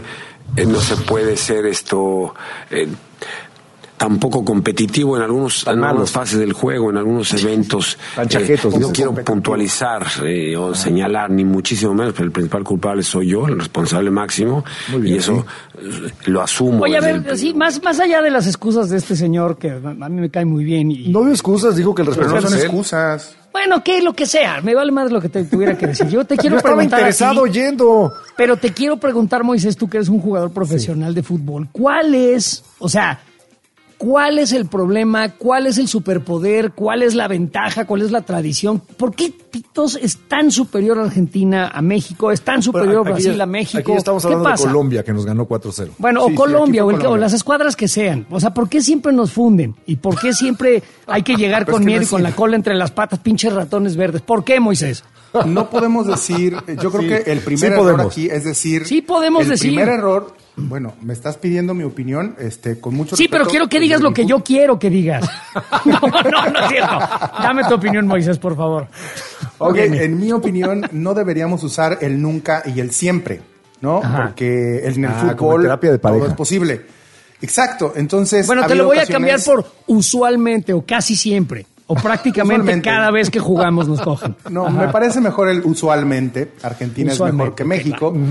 ser esto tampoco competitivo en algunas fases del juego, en algunos eventos. Tan chaquetos, no quiero puntualizar o señalar, ni muchísimo menos, pero el principal culpable soy yo, el responsable máximo, Muy bien, y eso lo asumo. Oye, a desde ver, sí, más allá de las excusas de este señor, que a mí me cae muy bien. Y No dio excusas, dijo que el Pero responsable no son es él. excusas. Bueno, que lo que sea, me vale más lo que te tuviera que decir. Yo te quiero Yo estaba preguntar interesado oyendo. Pero te quiero preguntar, Moisés, tú que eres un jugador profesional de fútbol, ¿cuál es el problema? ¿Cuál es el superpoder? ¿Cuál es la ventaja? ¿Cuál es la tradición? ¿Por qué pitos es tan superior a Argentina a México? ¿Es tan superior Brasil a México? Aquí estamos hablando de Colombia, que nos ganó 4-0. Bueno, sí, o Colombia, o las escuadras que sean. O sea, ¿por qué siempre nos funden? ¿Y por qué siempre hay que llegar con miedo y con la cola entre las patas, pinches ratones verdes? ¿Por qué, Moisés? No podemos decir, yo creo que el primer error aquí es decir... Sí podemos decir. El primer error... Bueno, me estás pidiendo mi opinión, con mucho respeto. Sí, pero quiero que digas lo que yo quiero que digas. No es cierto. Dame tu opinión, Moisés, por favor. Ok, en mi opinión, no deberíamos usar el nunca y el siempre, ¿no? Ajá. Porque en el fútbol terapia de pareja. todo es posible. Exacto, entonces... Bueno, te lo voy a cambiar por usualmente o casi siempre. O prácticamente cada vez que jugamos nos cogen. No, ajá. Me parece mejor el usualmente. Argentina es mejor que México. Claro.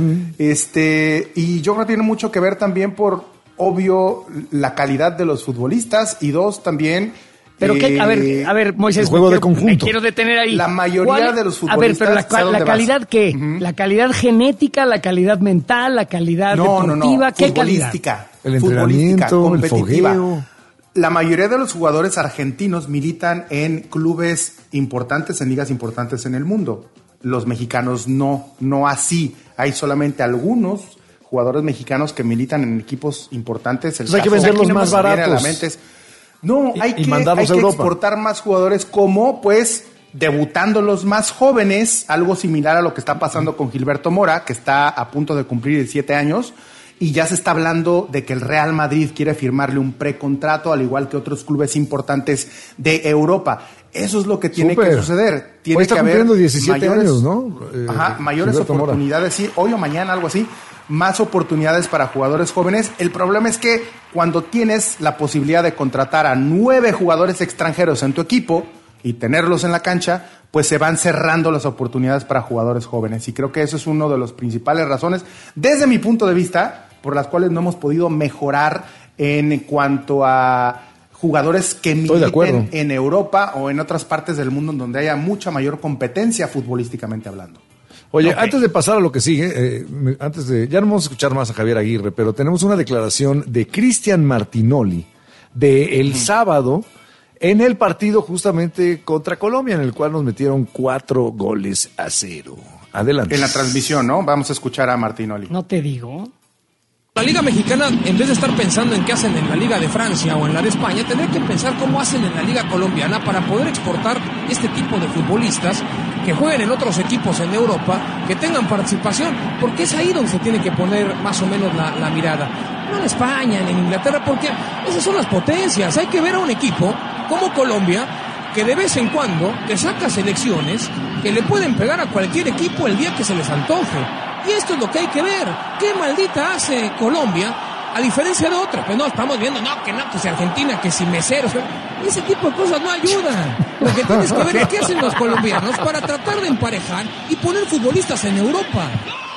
Y yo creo que tiene mucho que ver también por, obvio, la calidad de los futbolistas y dos, también... Pero que, a ver, Moisés, el juego de conjunto. Me quiero detener ahí. La mayoría de los futbolistas... A ver, pero la calidad, ¿qué? ¿La calidad genética, la calidad mental, la calidad deportiva? ¿Qué futbolística, calidad? El entrenamiento, competitiva. El fogueo. La mayoría de los jugadores argentinos militan en clubes importantes, en ligas importantes en el mundo. Los mexicanos no así. Hay solamente algunos jugadores mexicanos que militan en equipos importantes. Hay que venderlos más baratos. No, hay que exportar más jugadores como, pues, debutando los más jóvenes, algo similar a lo que está pasando con Gilberto Mora, que está a punto de cumplir 17 años. Y ya se está hablando de que el Real Madrid quiere firmarle un precontrato, al igual que otros clubes importantes de Europa. Eso es lo que tiene que suceder. Tiene que haber cumpliendo 17 años, ¿no? Mayores oportunidades, sí, hoy o mañana, algo así. Más oportunidades para jugadores jóvenes. El problema es que cuando tienes la posibilidad de contratar a 9 jugadores extranjeros en tu equipo y tenerlos en la cancha, pues se van cerrando las oportunidades para jugadores jóvenes. Y creo que eso es una de las principales razones, desde mi punto de vista, por las cuales no hemos podido mejorar en cuanto a jugadores que militen en Europa o en otras partes del mundo en donde haya mucha mayor competencia futbolísticamente hablando. Oye, antes de pasar a lo que sigue, ya no vamos a escuchar más a Javier Aguirre, pero tenemos una declaración de Cristian Martinoli de el sábado en el partido justamente contra Colombia, en el cual nos metieron 4-0. Adelante. En la transmisión, ¿no? Vamos a escuchar a Martinoli. No te digo. La Liga Mexicana, en vez de estar pensando en qué hacen en la Liga de Francia o en la de España, tendría que pensar cómo hacen en la Liga Colombiana para poder exportar este tipo de futbolistas que jueguen en otros equipos en Europa, que tengan participación, porque es ahí donde se tiene que poner más o menos la mirada. No en España, ni en Inglaterra, porque esas son las potencias. Hay que ver a un equipo como Colombia, que de vez en cuando te saca selecciones que le pueden pegar a cualquier equipo el día que se les antoje. Y esto es lo que hay que ver. ¿Qué maldita hace Colombia a diferencia de otras? Pues no, estamos viendo, que si Argentina, que si meseros. Ese tipo de cosas no ayudan. Lo que tienes que ver es qué hacen los colombianos para tratar de emparejar y poner futbolistas en Europa.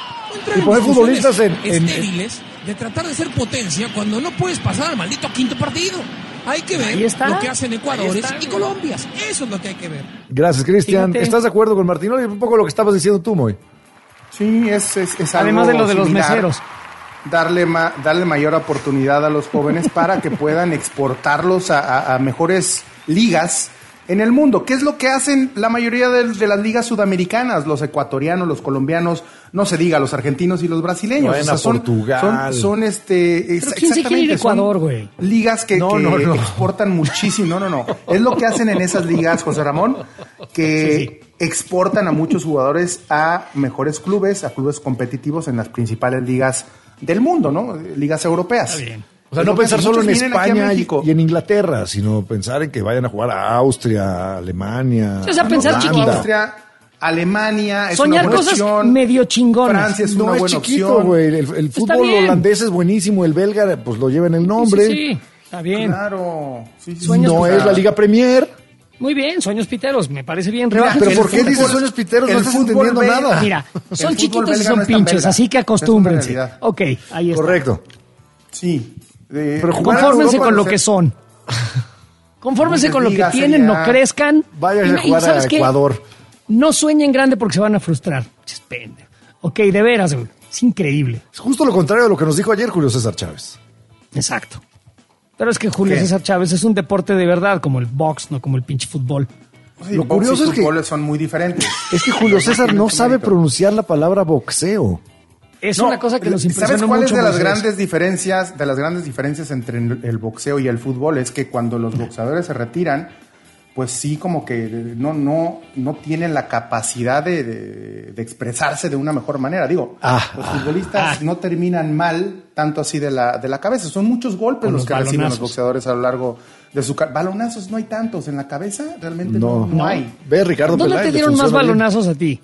Y poner futbolistas estériles de tratar de ser potencia cuando no puedes pasar al maldito quinto partido. Hay que ver lo que hacen Ecuador y Colombia. Eso es lo que hay que ver. Gracias, Cristian. ¿Estás de acuerdo con Martinoli? Un poco lo que estabas diciendo tú, Moy. Sí, es algo además de lo de los similar. meseros. Darle mayor oportunidad a los jóvenes para que puedan exportarlos a mejores ligas en el mundo. ¿Qué es lo que hacen la mayoría de las ligas sudamericanas? Los ecuatorianos, los colombianos, no se diga, los argentinos y los brasileños. Bueno, Portugal. Son ¿Pero quién se quiere ir a Ecuador, güey? Ligas que exportan muchísimo. No. Es lo que hacen en esas ligas, José Ramón, que exportan a muchos jugadores a mejores clubes, a clubes competitivos en las principales ligas del mundo, ¿no? Ligas europeas. Está bien. O sea, no pensar solo en España y en Inglaterra, sino pensar en que vayan a jugar a Austria, Alemania. O sea, pensar chiquito. Austria, Alemania, es soñar una buena cosas opción. medio chingonas. Francia es una buena chiquito, opción. Güey. El fútbol holandés es buenísimo, el belga, pues lo lleva en el nombre. Sí, está bien. Claro. Sí, no es la Liga Premier. Muy bien, sueños piteros, me parece bien. Mira, pero ¿por qué dices sueños piteros? No estás entendiendo nada. Mira, son chiquitos y son pinches, así que acostúmbrense. Ok, ahí está. Correcto. Sí. Pero confórmense con lo que son. Confórmense con lo que tienen, no crezcan. Vayan a jugar a Ecuador. No sueñen grande porque se van a frustrar. Ok, de veras, güey. Es increíble. Es justo lo contrario de lo que nos dijo ayer Julio César Chávez. Exacto. Pero es que Julio César Chávez es un deporte de verdad, como el box, no como el pinche fútbol. Sí, lo curioso es que son muy diferentes. Es que Julio César no sabe pronunciar la palabra boxeo. Es una cosa que nos impresiona mucho. ¿Sabes cuál es de las grandes diferencias entre el boxeo y el fútbol? Es que cuando los boxeadores se retiran, pues sí, como que no tienen la capacidad de expresarse de una mejor manera. Digo, los futbolistas no terminan mal tanto así de la cabeza. Son muchos golpes los que reciben los boxeadores a lo largo de su carrera. Balonazos no hay tantos. En la cabeza realmente no hay. Ve, Ricardo ¿Dónde Peláez, te dieron más balonazos a ti?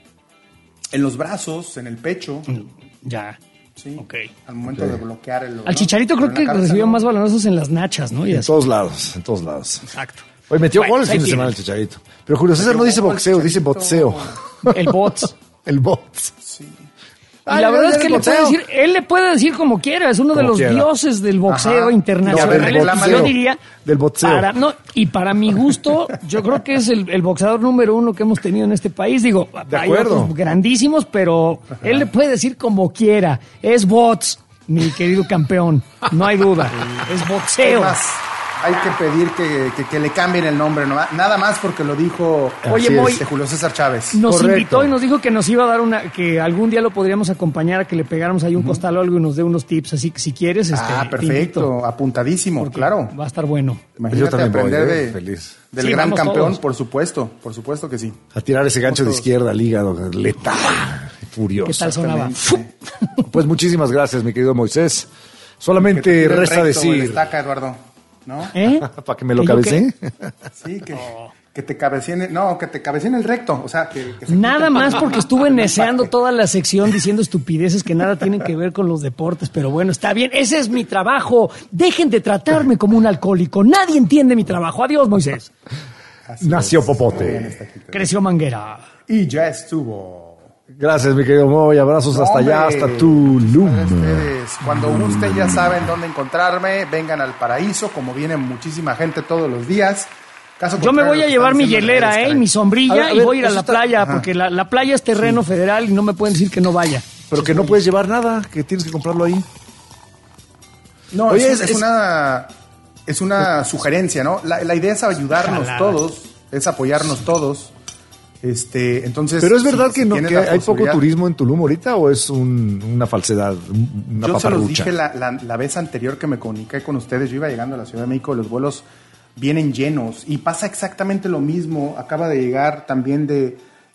En los brazos, en el pecho. Ya. Sí, al momento de bloquear al Chicharito creo que recibió más balonazos en las nachas, ¿no? En todos lados. Exacto. Hoy metió gol el fin de semana el Chicharito. Pero Julio César no dice boxeo, dice boxeo. El bots. El bots. Sí. Y la verdad es que él le puede decir como quiera, es uno de los dioses del boxeo internacional. Yo diría del boxeo. Para mi gusto, yo creo que es el boxeador número 1 que hemos tenido en este país. Digo, hay otros grandísimos, pero él le puede decir como quiera. Es bots, mi querido campeón, no hay duda. Es boxeo. Hay que pedir que le cambien el nombre, ¿no? Nada más porque lo dijo Julio César Chávez. Nos invitó y nos dijo que nos iba a dar que algún día lo podríamos acompañar a que le pegáramos ahí un costal o algo y nos dé unos tips, así que si quieres. Perfecto, apuntadísimo, claro. Va a a estar bueno. Imagínate aprender del gran campeón, por supuesto que sí. A tirar ese gancho de izquierda al hígado, letal, furioso. ¿Qué tal sonaba? Pues muchísimas gracias, mi querido Moisés. Solamente resta decir... Destaca, Eduardo, ¿no? ¿Para que me lo cabecee? Sí, que te cabeceen, que te cabeceen el recto, o sea, que nada más porque estuve neceando toda la sección diciendo estupideces que nada tienen que ver con los deportes, pero bueno, está bien, ese es mi trabajo. Dejen de tratarme como un alcohólico, nadie entiende mi trabajo. Adiós, Moisés. Nació Popote. Creció Manguera. Y ya estuvo. Gracias, mi querido Moy. Abrazos hasta allá, hasta Tulum. Cuando ustedes ya saben dónde encontrarme, vengan al Paraíso, como viene muchísima gente todos los días. Yo me voy a llevar mi hielera, mi sombrilla y voy a ir a la playa, porque la playa es terreno federal y no me pueden decir que no vaya. Pero que no puedes llevar nada, que tienes que comprarlo ahí. No, oye, es una sugerencia, ¿no? La idea es ayudarnos todos, es apoyarnos todos. Entonces, pero es verdad que hay poco turismo en Tulum ahorita, o es una falsedad, una yo paparrucha. Se los dije la vez anterior que me comuniqué con ustedes. Yo iba llegando a la Ciudad de México, los vuelos vienen llenos y pasa exactamente lo mismo. Acaba de llegar también de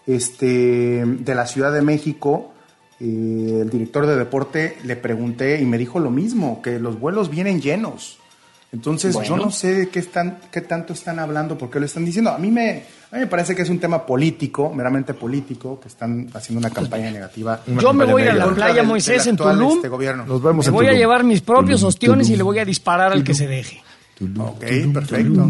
la Ciudad de México el director de deporte. Le pregunté y me dijo lo mismo, que los vuelos vienen llenos. Entonces, yo no sé de qué tanto están hablando, por qué lo están diciendo. A mí me parece que es un tema político, meramente político, que están haciendo una campaña negativa. Yo me voy a la playa, Moisés, en Tulum. Nos vemos. Me voy a llevar mis propios ostiones y le voy a disparar al que se deje. Ok, perfecto.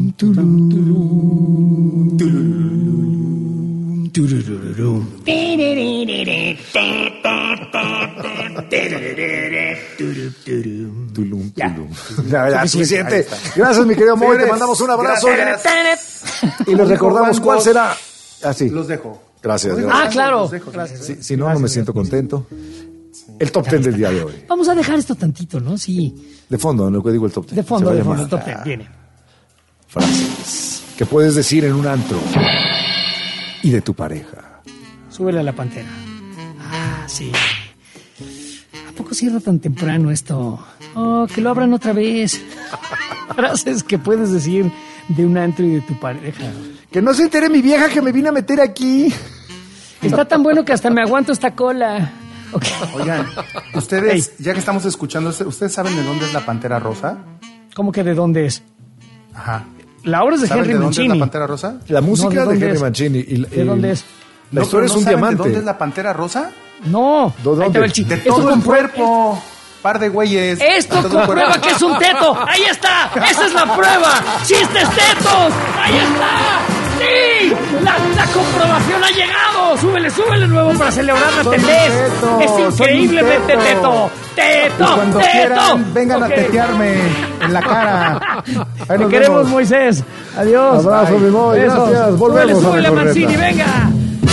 Ya, suficiente. Gracias, mi querido Moy. Te mandamos un abrazo. Y les recordamos cuál será. Así. Los dejo. Gracias. Claro. Gracias. Si no me siento contento. El top 10 del día de hoy. Vamos a dejar esto tantito, ¿no? Sí. De fondo, lo que digo el top 10. De fondo, el top 10. Viene. Frases que puedes decir en un antro y de tu pareja. Súbele a la pantera. Sí. ¿A poco cierra tan temprano esto? Que lo abran otra vez. Frases que puedes decir de un antro y de tu pareja. Que no se entere mi vieja que me vine a meter aquí. Está tan bueno que hasta me aguanto esta cola. Okay. Oigan, ustedes, ya que estamos escuchando, ¿ustedes saben de dónde es la Pantera Rosa? ¿Cómo que de dónde es? Ajá. La obra es de Henry Mancini. ¿Dónde es la Pantera Rosa? La música de Henry Mancini. ¿De dónde es? La historia es un diamante. ¿De dónde es la Pantera Rosa? No. ¿Dónde? De todo el cuerpo. Par de güeyes. Esto comprueba que es un teto. Ahí está. Esa es la prueba. Chistes tetos. Ahí está. ¡Sí! ¡La comprobación ha llegado! ¡Súbele nuevo para celebrar la tetez! ¡Es increíblemente teto! ¡Teto! Y cuando quieran, vengan a tetearme en la cara. Te queremos, Moisés. Adiós. Abrazo, mi boy. Gracias. Volvemos a la Mancini, venga.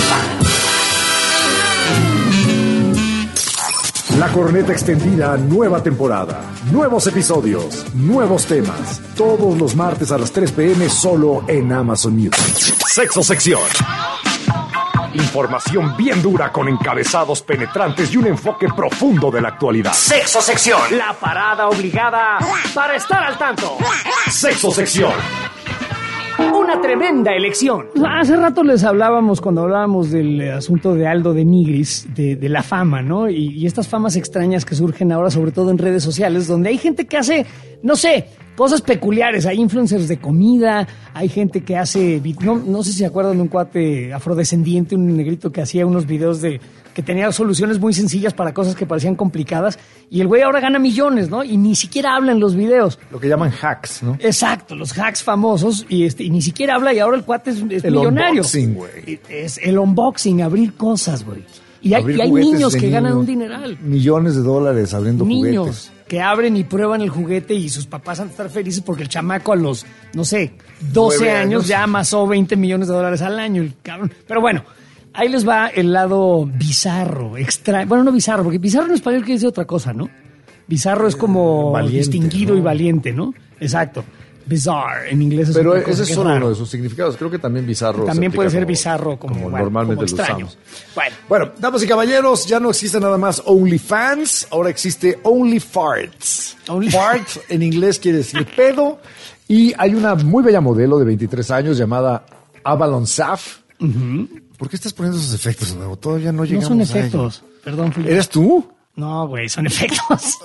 La Corneta Extendida, nueva temporada. Nuevos episodios, nuevos temas. Todos los martes a las 3 p.m. solo en Amazon Music. Sexo Sección. Información bien dura con encabezados penetrantes y un enfoque profundo de la actualidad. Sexo Sección. La parada obligada para estar al tanto. Sexo Sección. Una tremenda elección. Hace rato les hablábamos, cuando hablábamos del asunto de Aldo de Nigris, de la fama, ¿no? Y estas famas extrañas que surgen ahora, sobre todo en redes sociales, donde hay gente que hace, no sé, cosas peculiares. Hay influencers de comida, hay gente que hace... No sé si se acuerdan de un cuate afrodescendiente, un negrito que hacía unos videos que tenía soluciones muy sencillas para cosas que parecían complicadas. Y el güey ahora gana millones, ¿no? Y ni siquiera habla en los videos. Lo que llaman hacks, ¿no? Exacto, los hacks famosos. Y ni siquiera habla y ahora el cuate es el millonario. Unboxing, güey. Es el unboxing, abrir cosas, güey. Y hay niños que ganan un dineral. Millones de dólares abriendo niños juguetes. Que abren y prueban el juguete y sus papás han de estar felices porque el chamaco a los, no sé, 12 años ya amasó $20 millones al año, el cabrón. Pero bueno, ahí les va el lado bizarro, extraño. Bueno, no bizarro, porque bizarro en español quiere decir otra cosa, ¿no? Bizarro es como valiente, distinguido, ¿no? Y valiente, ¿no? Exacto. Bizarre, en inglés es pero ese es solo uno de sus significados. Creo que también bizarro. También puede ser bizarro como normalmente como lo usamos. Bueno, damas y caballeros, ya no existe nada más OnlyFans, ahora existe OnlyFarts. Farts en inglés quiere decir pedo. Y hay una muy bella modelo de 23 años llamada Avalon Saf. ¿Por qué estás poniendo esos efectos, nuevo? Todavía no llegamos. No son efectos. Perdón, Felipe. ¿Eres tú? No, güey, son efectos.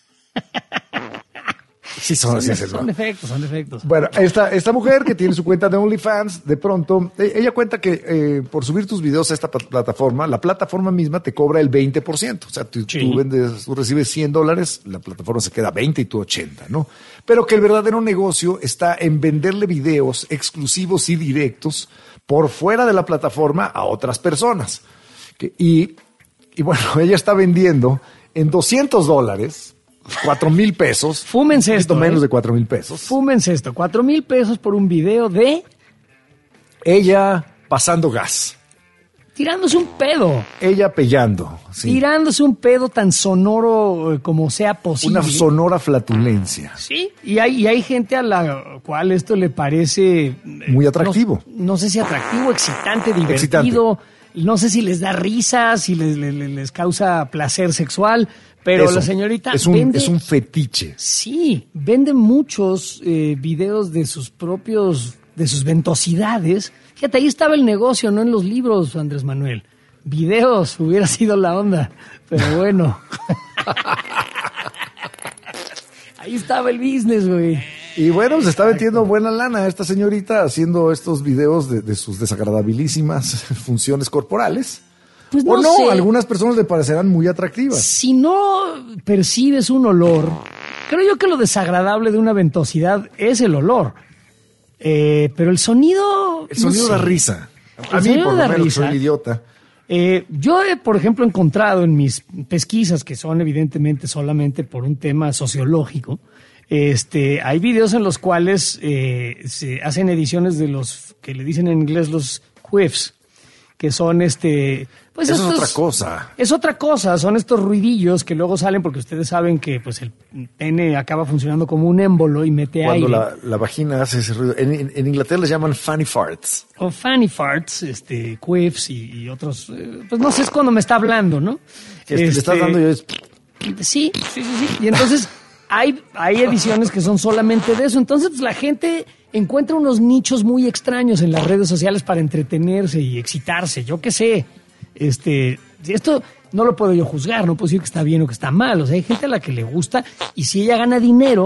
Sí, son efectos. Bueno, esta mujer que tiene su cuenta de OnlyFans, de pronto, ella cuenta que por subir tus videos a esta plataforma, la plataforma misma te cobra el 20%. O sea, tú recibes $100, la plataforma se queda 20 y tú 80, ¿no? Pero que el verdadero negocio está en venderle videos exclusivos y directos por fuera de la plataforma a otras personas. Y bueno, ella está vendiendo en $200... 4,000 pesos. Fúmense esto. Menos de 4,000 pesos. Fúmense esto. 4,000 pesos por un video de ella pasando gas. Tirándose un pedo. Ella pellando. Sí. Tirándose un pedo tan sonoro como sea posible. Una sonora flatulencia. Sí. Y hay gente a la cual esto le parece muy atractivo. No sé si atractivo, excitante, divertido. No sé si les da risa, si les causa placer sexual. Pero eso, la señorita es un fetiche. Sí, vende muchos videos de sus ventosidades. Fíjate, ahí estaba el negocio, no en los libros, Andrés Manuel. Videos, hubiera sido la onda. Pero bueno. Ahí estaba el business, güey. Y bueno, se está metiendo buena lana esta señorita haciendo estos videos de sus desagradabilísimas funciones corporales. Pues no sé. Algunas personas le parecerán muy atractivas. Si no percibes un olor, creo yo que lo desagradable de una ventosidad es el olor. Pero el sonido... El sonido da risa. A mí, por lo menos, soy idiota. Yo he, por ejemplo, encontrado en mis pesquisas, que son evidentemente solamente por un tema sociológico, hay videos en los cuales se hacen ediciones de los que le dicen en inglés los quiffs, que son pues eso es otra cosa. Es otra cosa, son estos ruidillos que luego salen porque ustedes saben que pues el pene acaba funcionando como un émbolo y mete aire. Cuando la vagina hace ese ruido. En Inglaterra les llaman fanny farts. O fanny farts, quiffs y otros, pues no sé, es cuando me está hablando, ¿no? Le estás dando yo Sí. Y entonces hay ediciones que son solamente de eso. Entonces pues, la gente encuentra unos nichos muy extraños en las redes sociales para entretenerse y excitarse. Yo qué sé. Esto no lo puedo yo juzgar, no puedo decir que está bien o que está mal. O sea, hay gente a la que le gusta y si ella gana dinero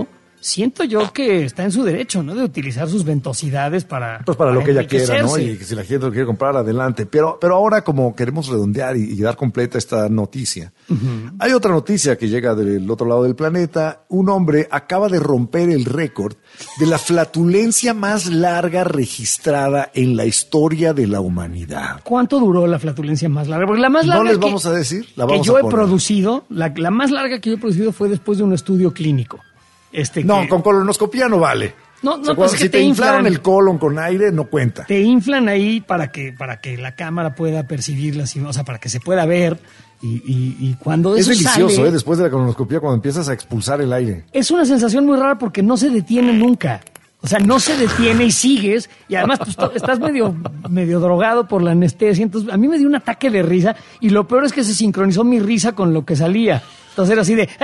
siento yo que está en su derecho, ¿no? De utilizar sus ventosidades para... Pues para lo que ella quiera, ¿no? enriquecerse. Y que si la gente lo quiere comprar, adelante. Pero ahora, como queremos redondear y dar completa esta noticia, hay otra noticia que llega del otro lado del planeta. Un hombre acaba de romper el récord de la flatulencia más larga registrada en la historia de la humanidad. ¿Cuánto duró la flatulencia más larga? Porque la más larga No les vamos a decir, la vamos que yo a he poner. producido, la más larga que yo he producido fue después de un estudio clínico. No, con colonoscopía no vale. No, O sea, pues es que si te inflaron inflan. el colon con aire, no cuenta. Te inflan ahí para que la cámara pueda percibirla, o sea, para que se pueda ver. Y cuando Es eso delicioso, sale, después de la colonoscopía, cuando empiezas a expulsar el aire. es una sensación muy rara porque no se detiene nunca. O sea, no se detiene y sigues. Y además pues, estás medio drogado por la anestesia. Entonces, a mí me dio un ataque de risa. Y lo peor es que se sincronizó mi risa con lo que salía. Entonces era así de...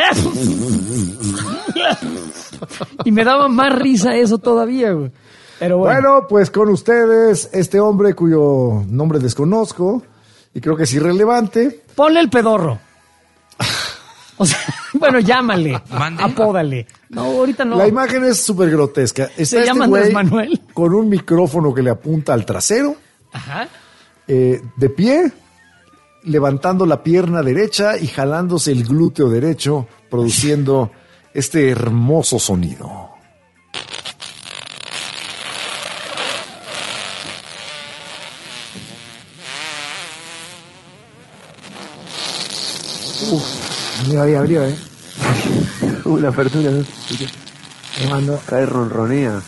Y me daba más risa eso todavía, güey. Pero Bueno, pues con ustedes, este hombre cuyo nombre desconozco y creo que es irrelevante. Ponle el pedorro. O sea, bueno, llámale, apódale. No, ahorita no. La imagen es súper grotesca. Está ¿Se llama este Andrés güey Manuel? con un micrófono que le apunta al trasero, Ajá. de pie, levantando la pierna derecha y jalándose el glúteo derecho, produciendo este hermoso sonido. Mira, ahí abrió, Una apertura, ¿no? Me mando. Cae ronronea.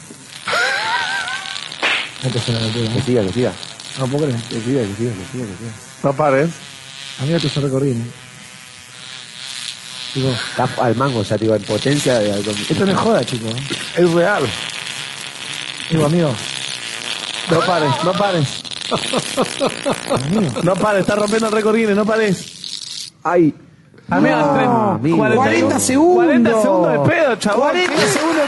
Que siga. No puedo creer. Que siga. No pares. A mí me estoy recorriendo. Digo, Está al mango, o sea, digo, en potencia. esto no es joda, chicos. Es real. Digo, amigo. No pares. No pares, está rompiendo el recorrido, no pares. ¡Ay! Amigo, amigo. 40 segundos. 40 segundos de pedo, chaval. 40 segundos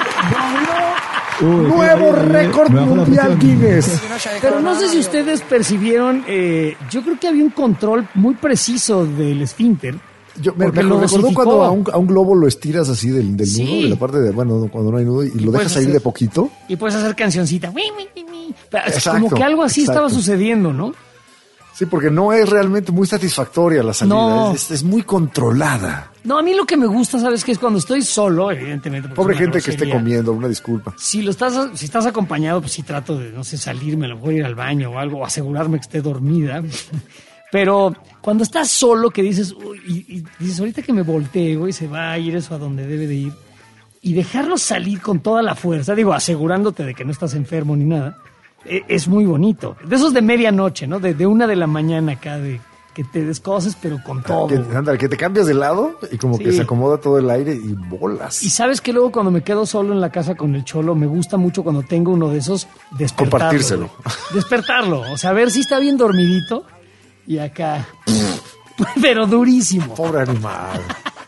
de Nuevo récord mundial Guinness. Pero no sé si ustedes percibieron, yo creo que había un control muy preciso del esfínter. Me recordó dosificó. cuando a un globo lo estiras así del Sí. nudo, de la parte de, bueno, cuando no hay nudo, y lo puedes dejas salir hacer- de poquito. Y puedes hacer cancioncita. Pero es Exacto, como que algo así estaba exacto. sucediendo, ¿no? Sí, porque no es realmente muy satisfactoria la salida, No. es muy controlada. No, a mí lo que me gusta, ¿sabes qué? Es cuando estoy solo, evidentemente. porque Pobre es una gente que esté grosería. comiendo, una disculpa. Si estás acompañado, pues sí trato de, no sé, salirme, a lo mejor ir al baño o algo, o asegurarme que esté dormida. Pero cuando estás solo, que dices, uy, y dices, ahorita que me volteo y se va a ir eso a donde debe de ir, y dejarlo salir con toda la fuerza, digo, asegurándote de que no estás enfermo ni nada, es muy bonito. De esos de medianoche, ¿no? De 1 a.m. acá, de que te descoses, pero con todo. Que te cambias de lado y como que Sí. se acomoda todo el aire y bolas. Y sabes que luego cuando me quedo solo en la casa con el cholo, me gusta mucho cuando tengo uno de esos, despertarlo. Compartírselo. Despertarlo, o sea, a ver si está bien dormidito y acá, pero durísimo. Pobre animal.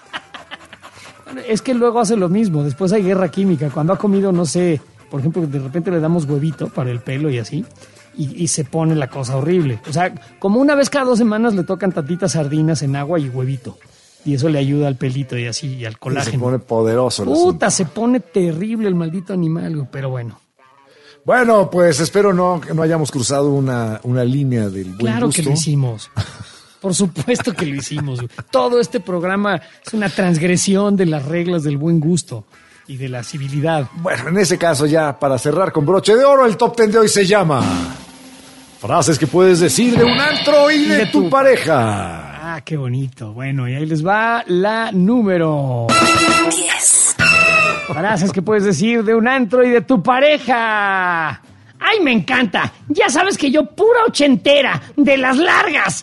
Es que luego hace lo mismo, después hay guerra química. Cuando ha comido, no sé, por ejemplo, de repente le damos huevito para el pelo y así, y se pone la cosa horrible. O sea, como una vez cada 2 semanas le tocan tantitas sardinas en agua y huevito. Y eso le ayuda al pelito y así, y al Y colágeno. se pone poderoso el Puta, asunto. se pone terrible el maldito animal, güey, pero bueno. Bueno, pues espero que no hayamos cruzado una línea del buen Claro gusto. que lo hicimos. Por supuesto que lo hicimos, güey. Todo este programa es una transgresión de las reglas del buen gusto y de la civilidad. Bueno, en ese caso ya, para cerrar con broche de oro, el top 10 de hoy se llama frases que puedes decir de un antro y de tu pareja. Ah, qué bonito. Bueno, y ahí les va la número 10. Frases que puedes decir de un antro y de tu pareja. ¡Ay, me encanta! Ya sabes que yo pura ochentera, de las largas.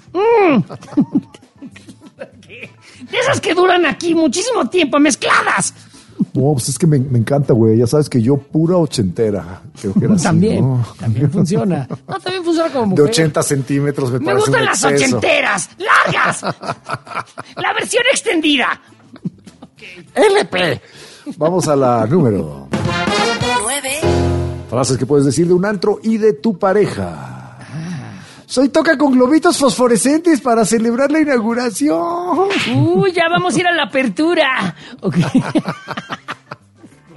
De esas que duran aquí muchísimo tiempo, mezcladas. No, pues es que me encanta, güey. Ya sabes que yo pura ochentera. Creo que era así, También, ¿no? también funciona. No, también funciona como De mujer. 80 centímetros me Me parece gustan un las exceso. ochenteras, largas. La versión extendida. LP. Vamos a la número 9. frases que puedes decir de un antro y de tu pareja. Soy toca con globitos fosforescentes para celebrar la inauguración. Ya vamos a ir a la apertura. Ok.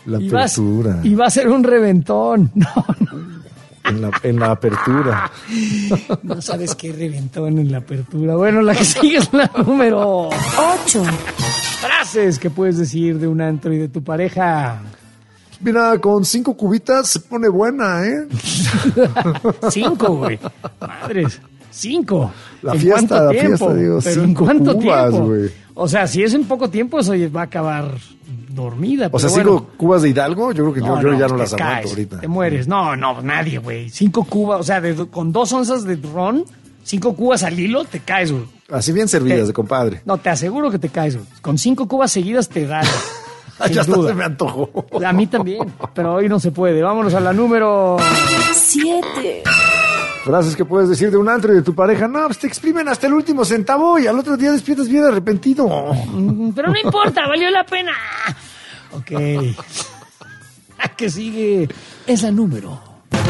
La apertura. Y va a ser un reventón. No. En la apertura. No sabes qué reventón en la apertura. Bueno, la que sigue es la número 8. Frases que puedes decir de un antro y de tu pareja. Mira, con 5 cubitas se pone buena, ¿eh? 5, güey. Madres. 5. La fiesta, digo, pero ¿en cuánto tiempo? Güey. O sea, si es en poco tiempo, eso va a acabar dormida. O sea, 5 cubas de Hidalgo, yo creo que yo ya no las aguanto ahorita. Te mueres. No, nadie, güey. 5 cubas, o sea, con 2 onzas de ron, 5 cubas al hilo, te caes, güey. Así bien servidas, de compadre. No, te aseguro que te caes, güey. Con 5 cubas seguidas te da. Ya hasta se me antojó. A mí también, pero hoy no se puede. Vámonos a la número 7. Frases que puedes decir de un antro y de tu pareja. No, pues te exprimen hasta el último centavo y al otro día despiertas bien arrepentido. Pero no importa, valió la pena. Ok. La que sigue es la número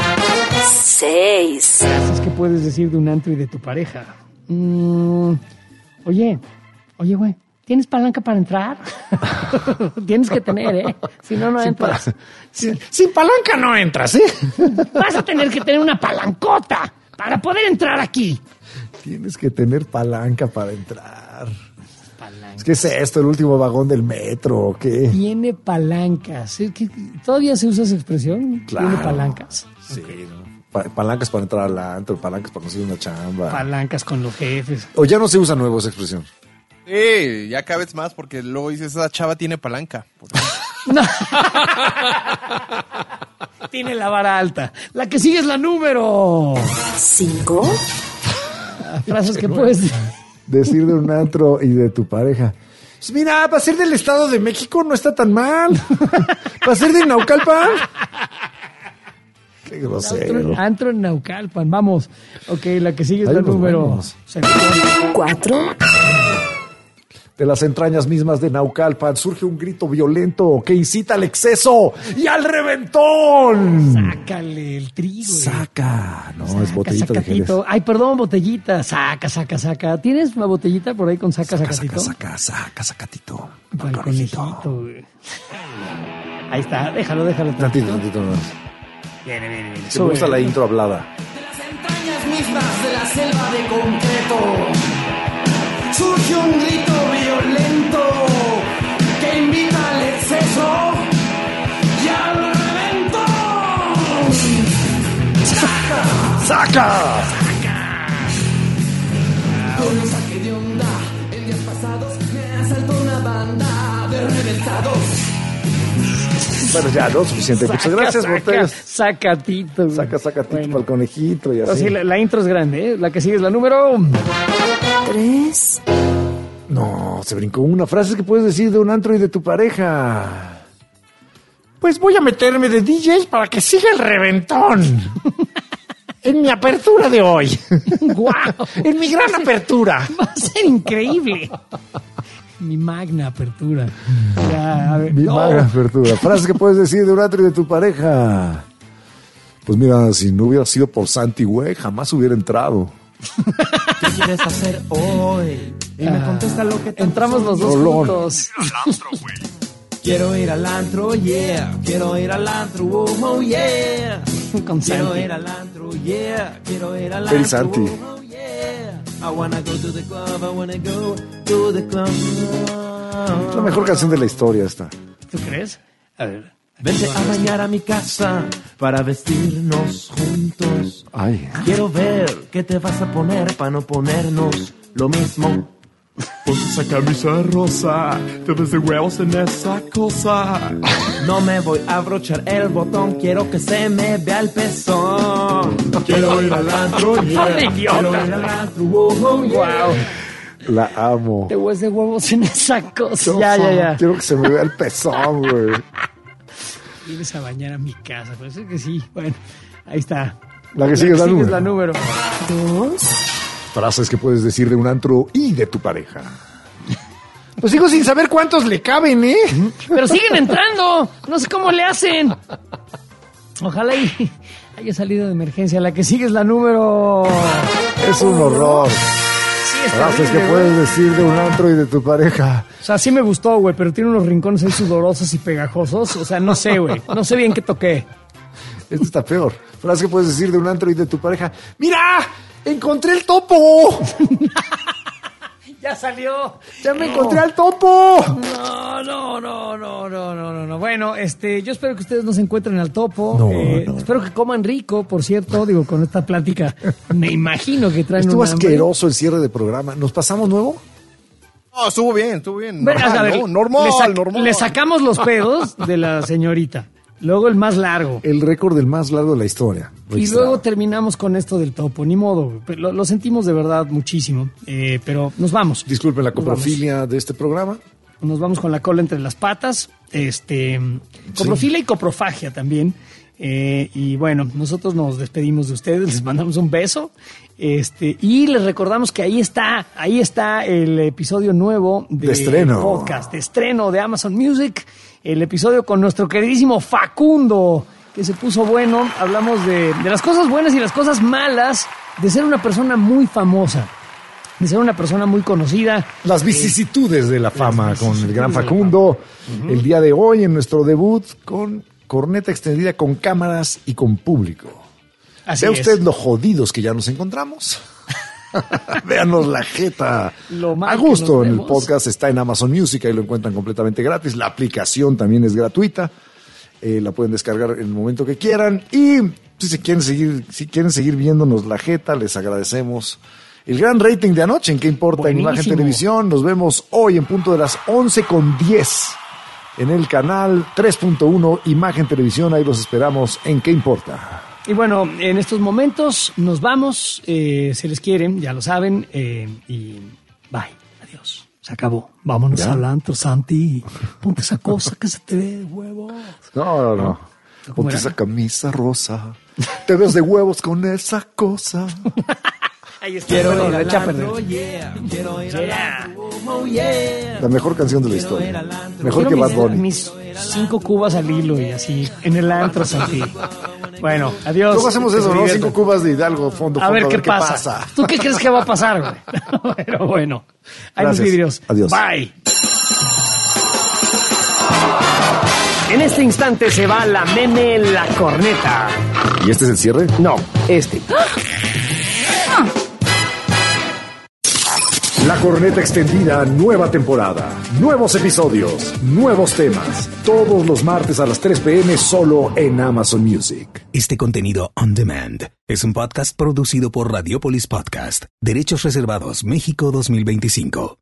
6. Frases que puedes decir de un antro y de tu pareja. Oye, güey. ¿Tienes palanca para entrar? Tienes que tener, ¿eh? Si no, no entras. Sin palanca no entras, ¿eh? Vas a tener que tener una palancota para poder entrar aquí. Tienes que tener palanca para entrar. ¿Qué es esto? ¿El último vagón del metro o qué? Tiene palancas. ¿Todavía se usa esa expresión? Claro. Tiene palancas. Sí, ¿no? Palancas para entrar al antro, palancas para conseguir una chamba. Palancas con los jefes. ¿O ya no se usa nuevo esa expresión? Sí, ya cada vez más porque luego dices, esa chava tiene palanca. No. Tiene la vara alta. La que sigue es la número 5. Frases que puedes decir de un antro y de tu pareja. Pues mira, para ser del Estado de México no está tan mal. Para ser de Naucalpan. Qué grosero. Antro en Naucalpan, vamos. Ok, la que sigue es la número 4. De las entrañas mismas de Naucalpan surge un grito violento que incita al exceso y al reventón. Sácale el trigo. Saca. No, es botellita de Jerez. Ay, perdón, botellita. Saca. ¿Tienes una botellita por ahí con sacatito? Sacatito. Para el conejito, güey. Ahí está, déjalo. Tantito más. Viene. Me gusta la intro hablada. De las entrañas mismas de la selva de concreto surge un grito violento que invita al exceso y al reventón. ¡Saca! Con un saque de onda, en días pasados me asaltó una banda de reventados. Bueno, ya, no, suficiente. Muchas gracias, Botellas. Sacatito. Sacatito para el conejito y así. Sí, la intro es grande, ¿eh? La que sigue es la número 3. No, se brincó una frase que puedes decir de un antro y de tu pareja. Pues voy a meterme de DJ para que siga el reventón. En mi apertura de hoy. ¡Guau! En mi gran apertura. Va a ser increíble. Mi magna apertura. Ya, a ver. Magna apertura. Frases que puedes decir de un antro y de tu pareja. Pues mira, si no hubiera sido por Santi, güey, jamás hubiera entrado. ¿Qué quieres hacer hoy? Y me contesta lo que entramos los dos juntos. Quiero ir al antro, yeah. Quiero ir al antro, oh yeah. Con Quiero Santi. ir al antro, yeah. Quiero ir al Very antro, Santi. oh yeah. I wanna go to the club, I wanna go to the club. Es la mejor canción de la historia esta. ¿Tú crees? A ver. Vente a bañar a mi casa para vestirnos juntos. Ay. Quiero ver qué te vas a poner para no ponernos lo mismo. Ponte esa camisa rosa, te ves de huevos en esa cosa. No me voy a abrochar el botón, quiero que se me vea el pezón. Quiero ir al antro, yeah. Quiero ir al antro, oh, yeah. Wow. La amo. Te hues de huevos en esa cosa. Ya. Quiero que se me vea el pezón, güey. Vienes a bañar a mi casa. Parece que sí. Bueno, ahí está. La que sigue es la número 2. Frases que puedes decir de un antro y de tu pareja. Pues sigo sin saber cuántos le caben, ¿eh? Pero siguen entrando. No sé cómo le hacen. Ojalá haya salido de emergencia. La que sigue es la número... Es un horror. Frases que puedes decir de un antro y de tu pareja. O sea, sí me gustó, güey, pero tiene unos rincones ahí sudorosos y pegajosos. O sea, no sé, güey. No sé bien qué toqué. Esto está peor. Frases que puedes decir de un antro y de tu pareja. ¡Mira! ¡Encontré el topo! ¡Ya salió! ¡Ya me encontré al topo! No. Bueno, yo espero que ustedes no se encuentren al topo. Espero que coman rico, por cierto. Digo, con esta plática me imagino que traen Estuvo un hambre. asqueroso el cierre de programa. ¿Nos pasamos nuevo? No, estuvo bien. Normal. Le sacamos los pedos de la señorita. Luego el más largo. El récord del más largo de la historia. Y luego terminamos con esto del topo. Ni modo, lo sentimos de verdad muchísimo. Pero nos vamos. Disculpen la coprofilia de este programa. Nos vamos con la cola entre las patas. Coprofilia y coprofagia también. Y bueno, nosotros nos despedimos de ustedes. Les mandamos un beso. Y les recordamos que ahí está el episodio nuevo de estreno. Podcast, de estreno de Amazon Music. El episodio con nuestro queridísimo Facundo, que se puso bueno. Hablamos de las cosas buenas y las cosas malas de ser una persona muy famosa, de ser una persona muy conocida. Las vicisitudes de la fama con el gran Facundo. El día de hoy en nuestro debut con corneta extendida, con cámaras y con público. Vea usted lo jodidos que ya nos encontramos. Véanos la jeta. A gusto en el podcast, está en Amazon Music, ahí lo encuentran completamente gratis. La aplicación también es gratuita. La pueden descargar en el momento que quieran. Y si quieren seguir viéndonos la jeta, les agradecemos el gran rating de anoche en ¿Qué importa? Buenísimo. En Imagen Televisión. Nos vemos hoy en punto de las 11:10 en el canal 3.1 Imagen Televisión. Ahí los esperamos en ¿Qué importa? Y bueno, en estos momentos nos vamos, se les quiere, ya lo saben, y bye, adiós, se acabó. Vámonos al antro, Santi, ponte esa cosa que se te ve de huevos. No. Ponte esa camisa rosa, te ves de huevos con esa cosa. Ahí está. Quiero ir a echa a perder. La mejor canción de la historia. Mejor que Bad Bunny. Mis 5 cubas al hilo y así, en el antro, Santi. Bueno, adiós. Luego hacemos eso, ¿no? 5 cubas de Hidalgo, fondo. A ver qué pasa. ¿Tú qué crees que va a pasar, güey? Pero bueno, hay los vidrios. Adiós. Bye. En este instante se va la meme La Corneta. ¿Y este es el cierre? No, este. La Corneta Extendida, nueva temporada, nuevos episodios, nuevos temas, todos los martes a las 3 p.m. solo en Amazon Music. Este contenido on demand es un podcast producido por Radiopolis Podcast, Derechos Reservados México 2025.